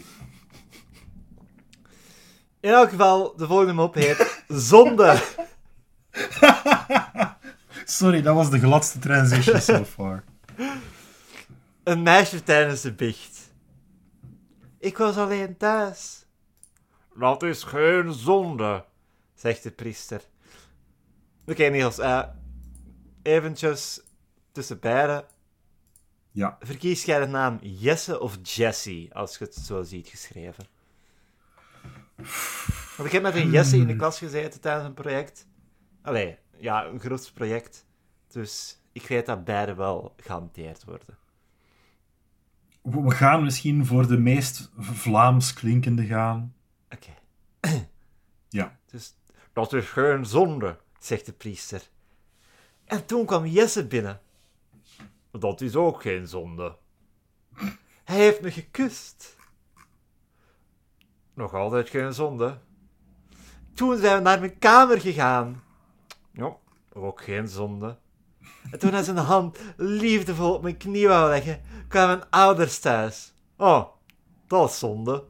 In elk geval, de volgende mop heet Zonde. Sorry, dat was de gladste transition so far. Een meisje tijdens de biecht. Ik was alleen thuis. Dat is geen zonde, zegt de priester. Oké, okay, Niels, uh, eventjes tussen beiden. Ja. Verkies jij de naam Jesse of Jessie, als je het zo ziet geschreven? Want ik heb met een Jesse in de klas gezeten tijdens een project. Allee, ja, een groepsproject. Dus ik weet dat beide wel gehanteerd worden. We gaan misschien voor de meest Vlaams klinkende gaan. Oké. Ja. Dus, dat is geen zonde, zegt de priester. En toen kwam Jesse binnen. Dat is ook geen zonde. Hij heeft me gekust. Nog altijd geen zonde. Toen zijn we naar mijn kamer gegaan. Ja, ook geen zonde. En toen hij zijn hand liefdevol op mijn knie wou leggen, kwamen mijn ouders thuis. Oh, dat is zonde.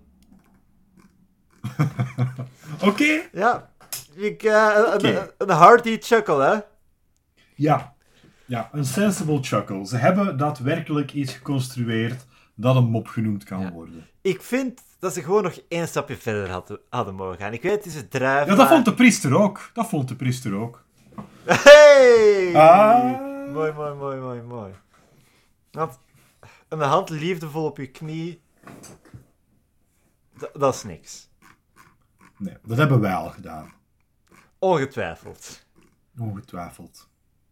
Oké. Okay. Ja, ik, uh, een, okay. een, een hearty chuckle, hè? Ja. Ja, een sensible chuckle. Ze hebben daadwerkelijk iets geconstrueerd dat een mop genoemd kan ja. worden. Ik vind dat ze gewoon nog één stapje verder hadden, hadden mogen gaan. Ik weet, het is een druif, Ja, dat maar... vond de priester ook. Dat vond de priester ook. Hey! Ah. Mooi, mooi, mooi, mooi, mooi. Want een hand liefdevol op je knie... D- dat is niks. Nee, dat hebben wij al gedaan. Ongetwijfeld. Ongetwijfeld.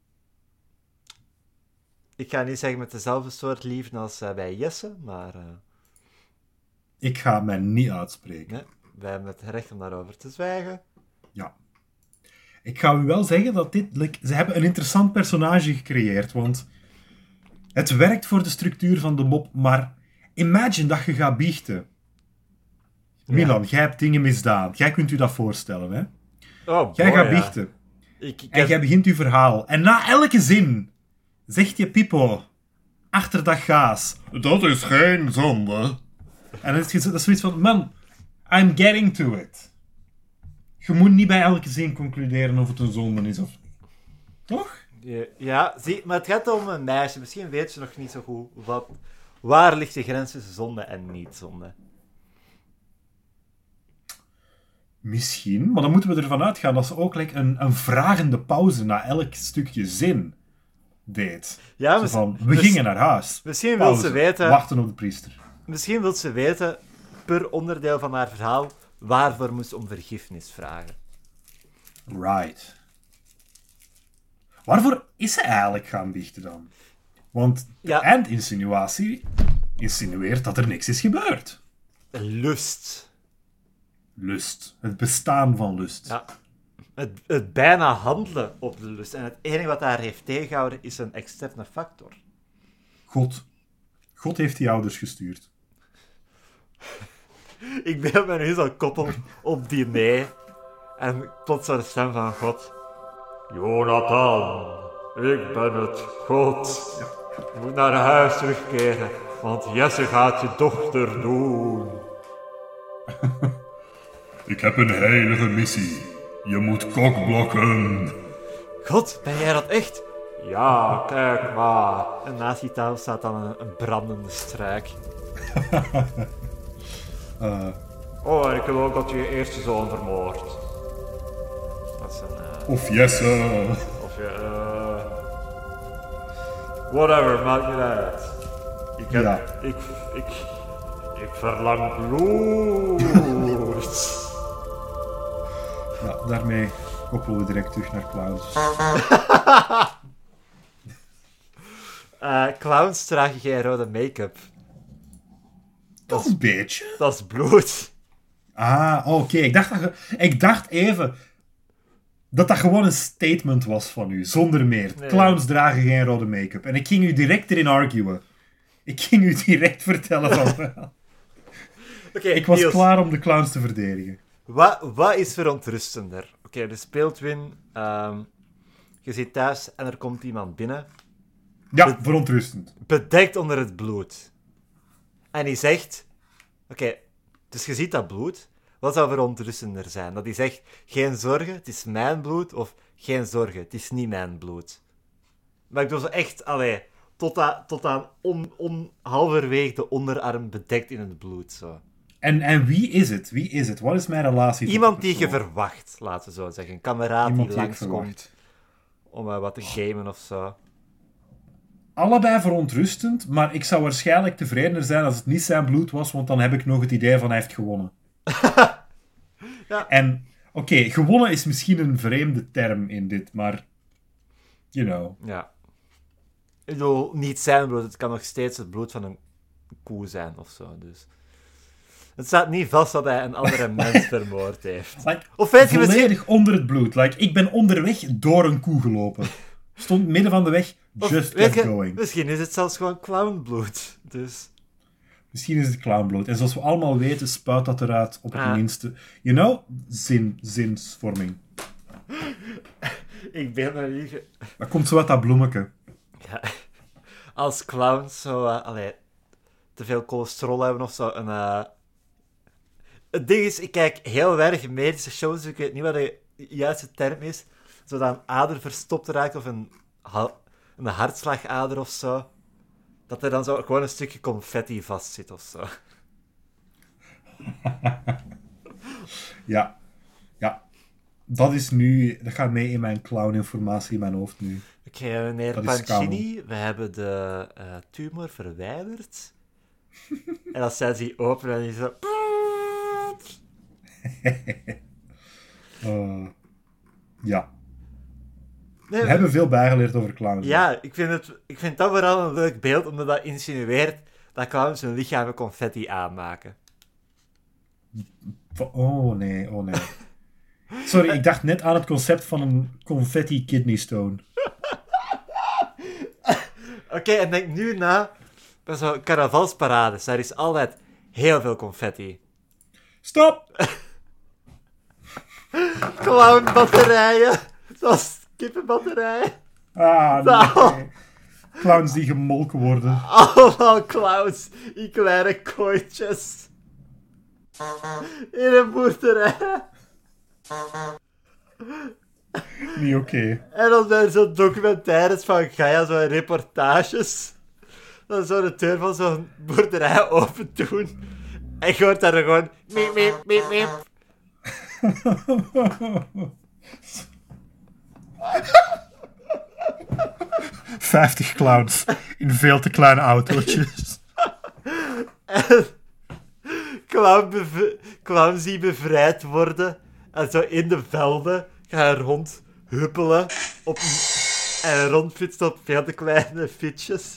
Ik ga niet zeggen met dezelfde soort liefde als uh, bij Jesse, maar... Uh... Ik ga mij niet uitspreken. Nee, wij hebben het recht om daarover te zwijgen. Ja. Ik ga u wel zeggen dat dit... Like, ze hebben een interessant personage gecreëerd, want... Het werkt voor de structuur van de mop, maar... Imagine dat je gaat biechten. Ja. Milan, jij hebt dingen misdaan. Jij kunt u dat voorstellen, hè? Oh, jij boy, gaat ja. biechten. Ik, ik en heb... jij begint uw verhaal. En na elke zin... Zegt je Pippo... Achter dat gaas... Dat is geen zonde. En dat is, dat is zoiets van... Man, I'm getting to it. Je moet niet bij elke zin concluderen of het een zonde is of niet. Toch? Ja, zie, maar het gaat om een meisje. Misschien weet je nog niet zo goed wat... Waar ligt de grens tussen zonde en niet-zonde? Misschien, maar dan moeten we ervan uitgaan dat ze ook like, een, een vragende pauze na elk stukje zin deed. Ja, mis- van, we mis- gingen naar huis. Misschien wil ze weten... Wachten op de priester. Misschien wil ze weten, per onderdeel van haar verhaal, waarvoor moest ze om vergiffenis vragen. Right. Waarvoor is ze eigenlijk gaan biechten dan? Want de ja. eindinsinuatie insinueert dat er niks is gebeurd. Lust. Lust. Het bestaan van lust. Ja. Het, het bijna handelen op de lust. En het enige wat haar heeft tegengehouden is een externe factor. God. God heeft die ouders gestuurd. Ik ben me nu zo koppel op die nee. En plots zo de stem van God. Jonathan, ik ben het, God. Ja. Je moet naar huis terugkeren, want Jesse gaat je dochter doen. Ik heb een heilige missie. Je moet kokblokken. God, ben jij dat echt? Ja, kijk maar. En naast die tafel staat dan een, een brandende struik. uh. Oh, en ik wil ook dat je je eerste zoon vermoordt. Dat is een... Uh... Of Jesse. Of je... Uh... Whatever, maakt niet uit. Ik heb... Ja. Ik... Ik... Ik verlang bloed. Ja, daarmee koppelen we direct terug naar clowns. uh, clowns dragen geen rode make-up. Toch een beetje? Dat is bloed. Ah, oké. Okay. Ik, dacht dat je- ik dacht even dat dat gewoon een statement was van u, zonder meer. Nee. Clowns dragen geen rode make-up. En ik ging u direct erin arguen. Ik ging u direct vertellen van wel. Okay, ik was Niels, klaar om de clowns te verdedigen. Wat, wat is verontrustender? Oké, okay, er speelt Win. Um, je zit thuis en er komt iemand binnen. Ja, Be- verontrustend. Bedekt onder het bloed. En die zegt... Oké, okay, dus je ziet dat bloed. Wat zou verontrustender zijn? Dat hij zegt, geen zorgen, het is mijn bloed. Of, geen zorgen, het is niet mijn bloed. Maar ik doe zo echt, allee, tot aan, tot aan on, on, halverwege de onderarm bedekt in het bloed, zo. En, en wie is het? Wie is het? Wat is mijn relatie tot Iemand de die je persoon? verwacht, laten we zo zeggen. Een kameraad Iemand die die ik langskomt verwacht. om uh, wat te gamen of zo. Allebei verontrustend, maar ik zou waarschijnlijk tevredener zijn als het niet zijn bloed was, want dan heb ik nog het idee van hij heeft gewonnen. Ja. En, oké, okay, gewonnen is misschien een vreemde term in dit, maar, you know. Ja. Ik bedoel, niet zijn bloed, het kan nog steeds het bloed van een koe zijn of zo, dus... Het staat niet vast dat hij een andere mens vermoord heeft. Like, of weet je volledig misschien... onder het bloed. Like, ik ben onderweg door een koe gelopen. Stond midden van de weg, just kept je, going. Misschien is het zelfs gewoon clownbloed, dus... Misschien is het clownbloed. En zoals we allemaal weten, spuit dat eruit op het Ah. minste... You know? Zin, zinsvorming. Ik ben er niet... Maar komt zo uit dat bloemetje. Ja. Als clowns zo... Uh, allee, te veel cholesterol hebben of zo. Een, uh... Het ding is, ik kijk heel weinig medische shows, dus ik weet niet wat de juiste term is. Zodat een ader verstopt raakt of een, ha- een hartslagader of zo. Dat er dan zo gewoon een stukje confetti vastzit of zo. Ja. Ja. Dat is nu... Dat gaat mee in mijn clown-informatie in mijn hoofd nu. Oké, okay, meneer Dat is Pancini, we hebben de uh, tumor verwijderd. En als zij die openen, dan is zo... uh, ja. Nee, we hebben veel bijgeleerd over clowns. Ja, ik vind, het, ik vind dat vooral een leuk beeld, omdat dat insinueert dat clowns hun lichaam confetti aanmaken. Oh nee, oh nee. Sorry, ik dacht net aan het concept van een confetti kidney stone. Oké, okay, en denk nu na bij zo'n carnavalsparades. Daar is altijd heel veel confetti. Stop! Clownbatterijen. Zoals kippenbatterijen. Ah, nee. Clowns die gemolken worden. Allemaal clowns in kleine kooitjes. In een boerderij. Niet oké. Okay. En dan zijn er zo'n documentaires van Gaia, zo'n reportages. Dan zo de deur van zo'n boerderij open doen. En je hoort daar gewoon... Miep, miep, miep, miep. Vijftig clowns in veel te kleine autootjes. En clown bev- clowns die bevrijd worden en zo in de velden gaan rond huppelen op, en rondfietsen op veel te kleine fietsjes.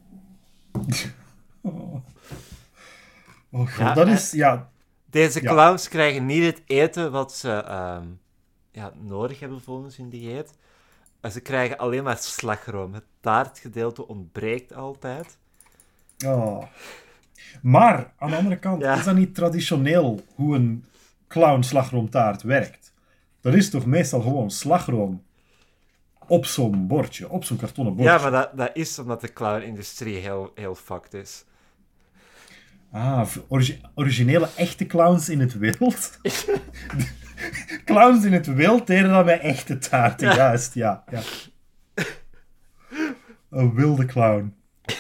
Oh, oh god, Ja, dat hè? is... Ja, Deze Ja. clowns krijgen niet het eten wat ze ehm, ja, nodig hebben volgens hun dieet. En ze krijgen alleen maar slagroom. Het taartgedeelte ontbreekt altijd. oh. Maar, aan de andere kant, Ja. is dat niet traditioneel hoe een clown slagroomtaart werkt? Dat is toch meestal gewoon slagroom op zo'n bordje, op zo'n kartonnen bordje? Ja, maar dat, dat is omdat de clown-industrie heel, heel fucked is. Ah, origi- originele echte clowns in het wild? Clowns in het wild deden dat met echte taarten, Ja. juist, ja, ja. Een wilde clown.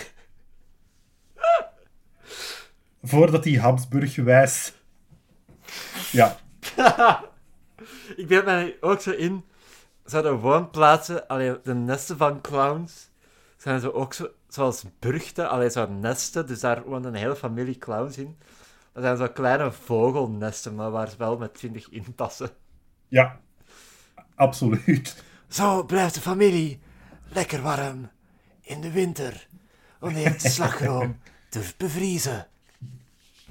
Voordat hij Habsburg-gewijs... Ja. Ik beeld mij ook zo in... Zo de woonplaatsen, allee, de nesten van clowns, zijn zo ook zo, zoals burchten, allee, zo nesten, dus daar woont een hele familie clowns in. Dat zijn zo kleine vogelnesten, maar waar ze wel met twintig in passen. Ja. Absoluut. Zo blijft de familie lekker warm in de winter, wanneer het slagroom durft bevriezen.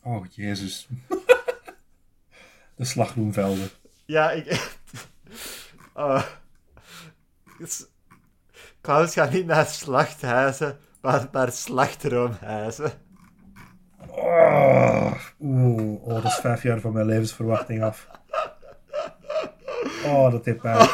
Oh, jezus. De slagroomvelden. Ja, ik... Oh. Dus, clowns gaan niet naar slachthuizen, maar naar slachtroomhuizen. Oh, oeh, oh, dat is vijf jaar van mijn levensverwachting af. Oh, dat deed pijn.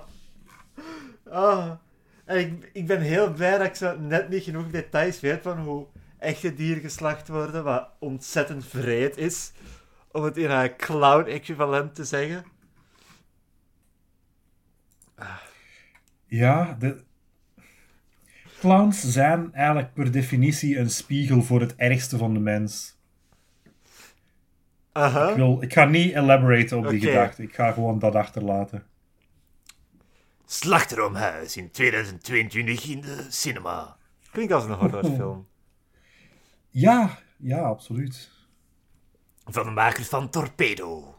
Oh. En ik, ik ben heel blij dat ik zo net niet genoeg details weet van hoe echte dieren geslacht worden, wat ontzettend vreed is, om het in een clown-equivalent te zeggen. Ja, de... clowns zijn eigenlijk per definitie een spiegel voor het ergste van de mens. Aha. Ik, wil, ik ga niet elaboraten op die Oké. gedachte. Ik ga gewoon dat achterlaten. Slachtroomhuis in tweeduizend tweeëntwintig in de cinema. Klinkt als een horrorfilm. Ja, ja, absoluut. Van de makers van Torpedo.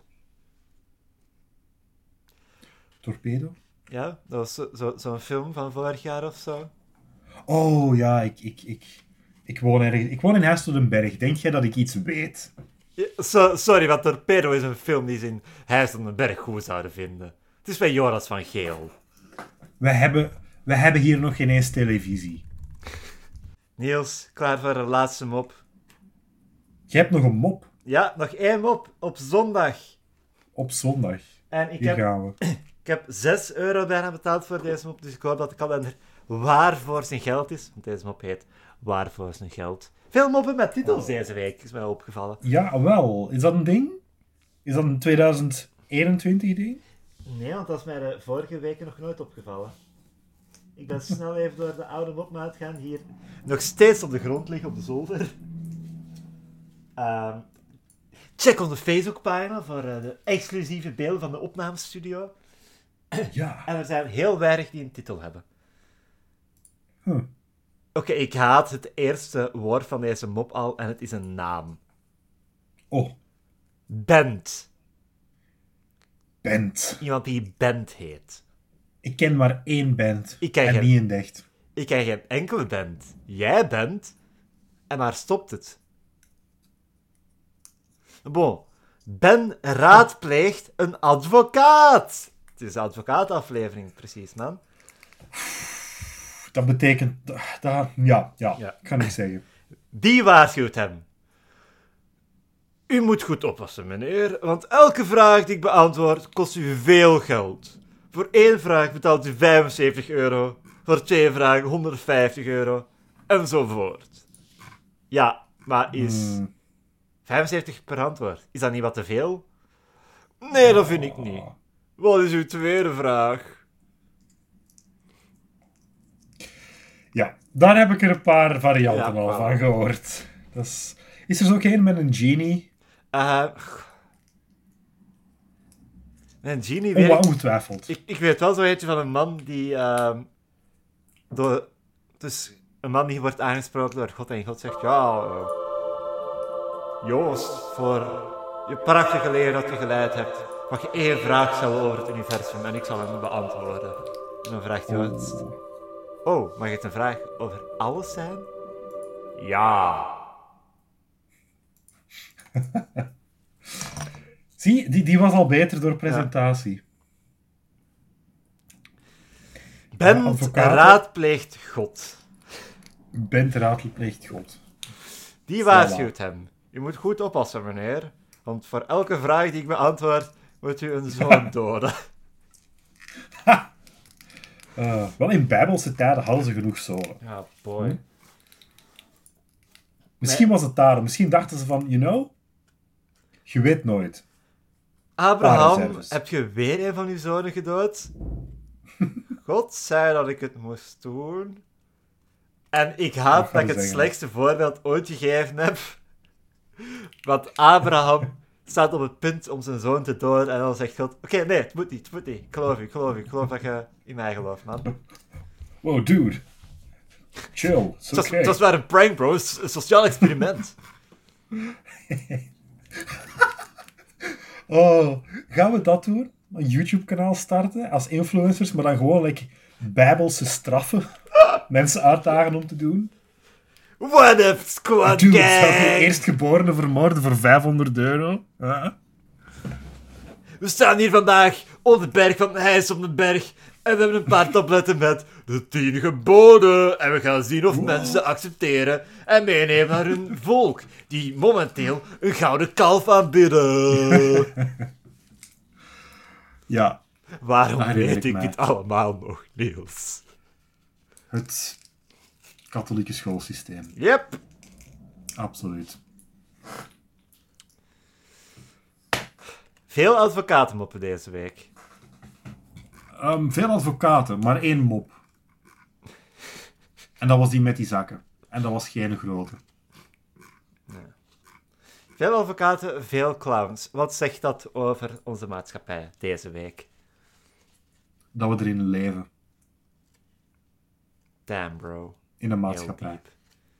Torpedo? Ja, dat was zo, zo, zo'n film van vorig jaar of zo. Oh ja, ik, ik, ik, ik, woon, ergens, ik woon in Huis-tot-den-Berg. Denk jij dat ik iets weet? Ja, so, sorry, want Torpedo is een film die ze in Huis op den Berg goed zouden vinden. Het is bij Joras van Geel. We hebben, we hebben hier nog geen eens televisie. Niels, klaar voor een laatste mop? Je hebt nog een mop Ja, nog één mop op zondag. op zondag. En ik Hier heb, gaan we. ik heb zes euro bijna betaald voor deze mop, dus ik hoop dat de kalender waar voor zijn geld is. Want deze mop heet Waar voor zijn geld. Veel moppen met titels deze week, is mij opgevallen. Ja, wel. Is dat een ding? Is dat een tweeduizend eenentwintig ding? Nee, want dat is mij de vorige weken nog nooit opgevallen. Ik ben snel even door de oude mopmaat gaan. Hier nog steeds op de grond liggen, op de zolder. Ehm, check onze Facebookpagina voor eh, de exclusieve beelden van de opnamestudio. Ja. En er zijn heel weinig die een titel hebben. Huh. Oké, ik haat het eerste woord van deze mop al en het is een naam. Oh, Bent. band. Iemand die Bent heet. Ik ken maar één band. Ik ken en geen- niet in echt. Ik ken geen enkele Bent. Jij bent. En daar stopt het. Bon. Ben raadpleegt een advocaat. Het is een advocaataflevering, precies, man. Dat betekent... Dat, ja, ja, Ja. ik ga niks zeggen. Die waarschuwt hem. U moet goed oppassen, meneer, want elke vraag die ik beantwoord kost u veel geld. Voor één vraag betaalt u vijfenzeventig euro, voor twee vragen honderdvijftig euro, enzovoort. Ja, maar is Hmm. vijfenzeventig per antwoord, is dat niet wat te veel? Nee, dat vind ik niet. Wat is uw tweede vraag? Ja, daar heb ik er een paar varianten Ja, al voilà. van gehoord. Dat is... is er zo ook één met een genie? Uh, een genie Oh, werkt... ongetwijfeld. Ik, ik weet wel zo eentje van een man die... ehm, door, dus een man die wordt aangesproken door God en God zegt... Ja, eh, Joost, voor je prachtige leer dat je geleid hebt... mag je één vraag stellen over het universum en ik zal hem beantwoorden. En dan vraagt Joost... Oh, mag het een vraag over alles zijn? Ja. Zie, die, die was al beter door presentatie. Bent advocaten. raadpleegt God. Bent raadpleegt God. Die waarschuwt hem. U moet goed oppassen, meneer. Want voor elke vraag die ik beantwoord, moet u een zoon doden. Uh, wel, in bijbelse tijden hadden ze genoeg zonen. Ja, boy. Misschien was het daarom. Misschien dachten ze van, you know, je weet nooit. Abraham, reserves. heb je weer een van uw zonen gedood? God zei dat ik het moest doen. En ik haat Wat dat ga ik je het zeggen? slechtste voorbeeld ooit gegeven heb. Want Abraham staat op het punt om zijn zoon te doden. En dan zegt God, oké, nee, het moet niet, het moet niet. Ik geloof u, ik geloof u. Ik geloof dat je in mij gelooft, man. Wow, dude. Chill, it's Het was, okay. het was maar een prank, bro. Het is een sociaal experiment. Oh, gaan we dat doen? Een YouTube-kanaal starten als influencers, maar dan gewoon like, bijbelse straffen mensen uitdagen om te doen? What up, Squad Dude, zou je Gang? eerstgeborene vermoorden voor vijfhonderd euro? Huh? We staan hier vandaag op de berg van IJs op de berg. En we hebben een paar tabletten met de tien geboden. En we gaan zien of Wow. mensen ze accepteren en meenemen naar hun volk. Die momenteel een gouden kalf aanbidden. Ja, Waarom Dat herinner weet ik ik mij. dit allemaal nog, Niels? het katholieke schoolsysteem. Yep. Absoluut. Veel advocatenmoppen deze week. Ehm, veel advocaten, maar één mop. En dat was die met die zakken. En dat was geen grote. Veel advocaten, veel clowns. Wat zegt dat over onze maatschappij deze week? Dat we erin leven. Damn, bro. In een Heel maatschappij. diep.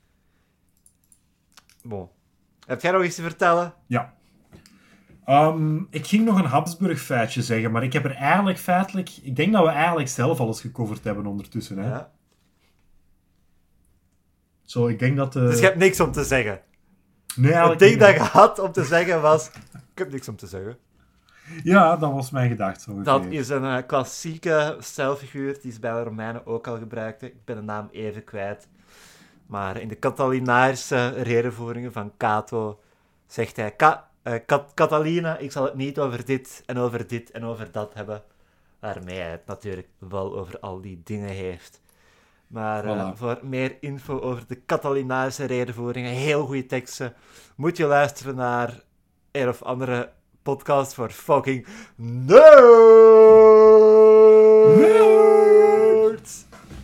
Bon. Heb jij nog iets te vertellen? Ja. Ehm, ik ging nog een Habsburg feitje zeggen, maar ik heb er eigenlijk feitelijk... Ik denk dat we eigenlijk zelf alles gecoverd hebben ondertussen. Hè? Ja. Zo, ik denk dat... eh, Dus je hebt niks om te zeggen. Nee, Het eigenlijk ding niet. dat je had om te zeggen was... Ik heb niks om te zeggen. Ja, dat was mijn gedachte. Zo Dat ongeveer. is een eh, klassieke stijlfiguur die ze bij de Romeinen ook al gebruikten. Ik ben de naam even kwijt. Maar in de Catilinarische redenvoeringen van Cato zegt hij... Ca eh, Cat- Catalina, ik zal het niet over dit en over dit en over dat hebben. Waarmee hij het natuurlijk wel over al die dingen heeft. Maar eh, Voilà. voor meer info over de Catilinarische redenvoeringen, heel goede teksten, moet je luisteren naar een of andere podcast voor fucking nerds.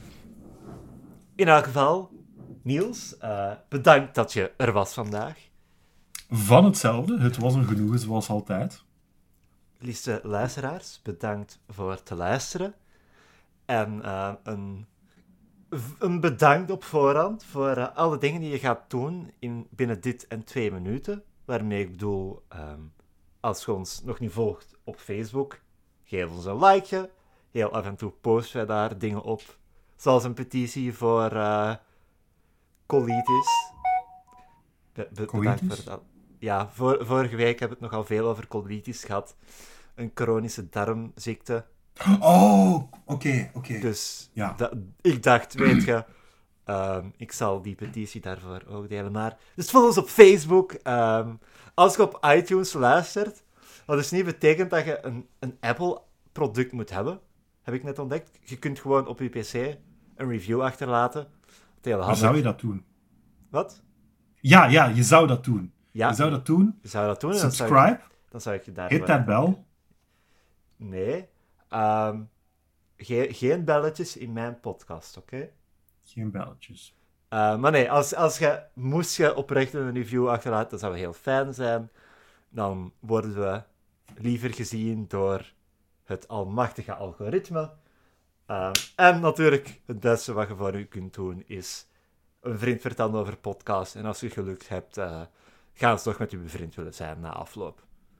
In elk geval, Niels, eh, bedankt dat je er was vandaag. Van hetzelfde. Het was een genoegen, zoals altijd. Liefste luisteraars, bedankt voor te luisteren. En eh, een, een bedankt op voorhand voor eh, alle dingen die je gaat doen in, binnen dit en twee minuten. Waarmee ik bedoel, ehm, als je ons nog niet volgt op Facebook, geef ons een likeje. Heel af en toe posten wij daar dingen op. Zoals een petitie voor eh colitis. Be- be- bedankt Colitis? voor dat. Ja, vor- vorige week hebben we het nogal veel over colitis gehad. Een chronische darmziekte. Oh, oké, oké. Dus Ja. da- ik dacht, weet je, ehm, ik zal die petitie daarvoor ook delen. Maar, dus volg ons op Facebook. Ehm, als je op iTunes luistert, wat dus niet betekent dat je een, een Apple-product moet hebben, heb ik net ontdekt. Je kunt gewoon op je pc een review achterlaten. Het hele Maar handig. zou je dat doen? Wat? Ja, ja, je zou dat doen. Ja, Je zou dat doen. je zou dat doen. en Dan zou, ik, Subscribe. dan zou ik je daar... Hit that bell. Nee. Ehm, ge- geen belletjes in mijn podcast, oké? Geen belletjes. Uh, maar nee, als, als je, moest je oprecht een review achterlaten, dat zou heel fijn zijn. Dan worden we liever gezien door het almachtige algoritme. Uh, en natuurlijk, het beste wat je voor u kunt doen, is een vriend vertellen over podcast. En als je gelukt hebt, uh, ga eens toch met je vriend willen zijn na afloop.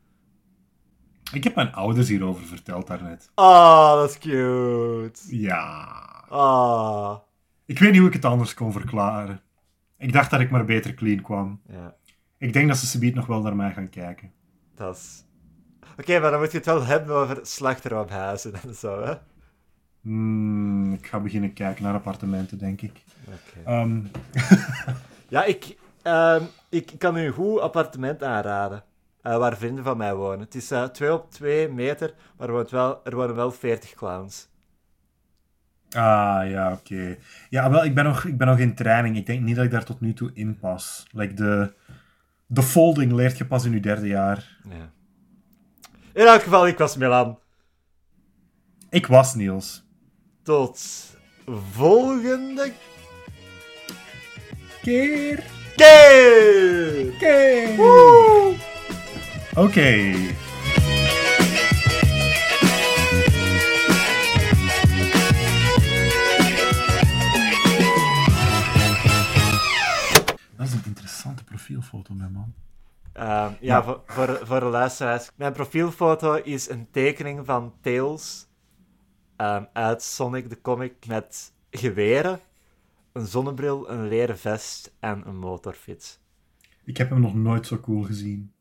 Ik heb mijn ouders hierover verteld daarnet. Ah, dat is cute. Ja. Ah. Ik weet niet hoe ik het anders kon verklaren. Ik dacht dat ik maar beter clean kwam. Ja, Ik denk dat ze subiet nog wel naar mij gaan kijken. dat is... Oké, maar dan moet je het wel hebben over slachthuizen en zo, hè? Hmm, ik ga beginnen kijken naar appartementen, denk ik. Oké. Ehm, Ja, ik, ehm, ik kan u een goed appartement aanraden. eh, waar vrienden van mij wonen. Het is eh twee op twee meter, maar er, woont wel, er wonen wel veertig clowns. ah, ja, oké. Ja, wel, ik ben, nog, ik ben nog in training. Ik denk niet dat ik daar tot nu toe in pas. Like de, de folding leert je pas in je derde jaar. Ja. In elk geval, ik was Milan. Ik was Niels. Tot volgende Keer. keer! Keer. Woe! Oké. Dat is een interessante profielfoto, mijn man. Ehm, ja, Ja. Voor, voor, voor de luisteraars. Mijn profielfoto is een tekening van Tails ehm, uit Sonic the Comic met geweren. een zonnebril, een leren vest en een motorfiets. Ik heb hem nog nooit zo cool gezien.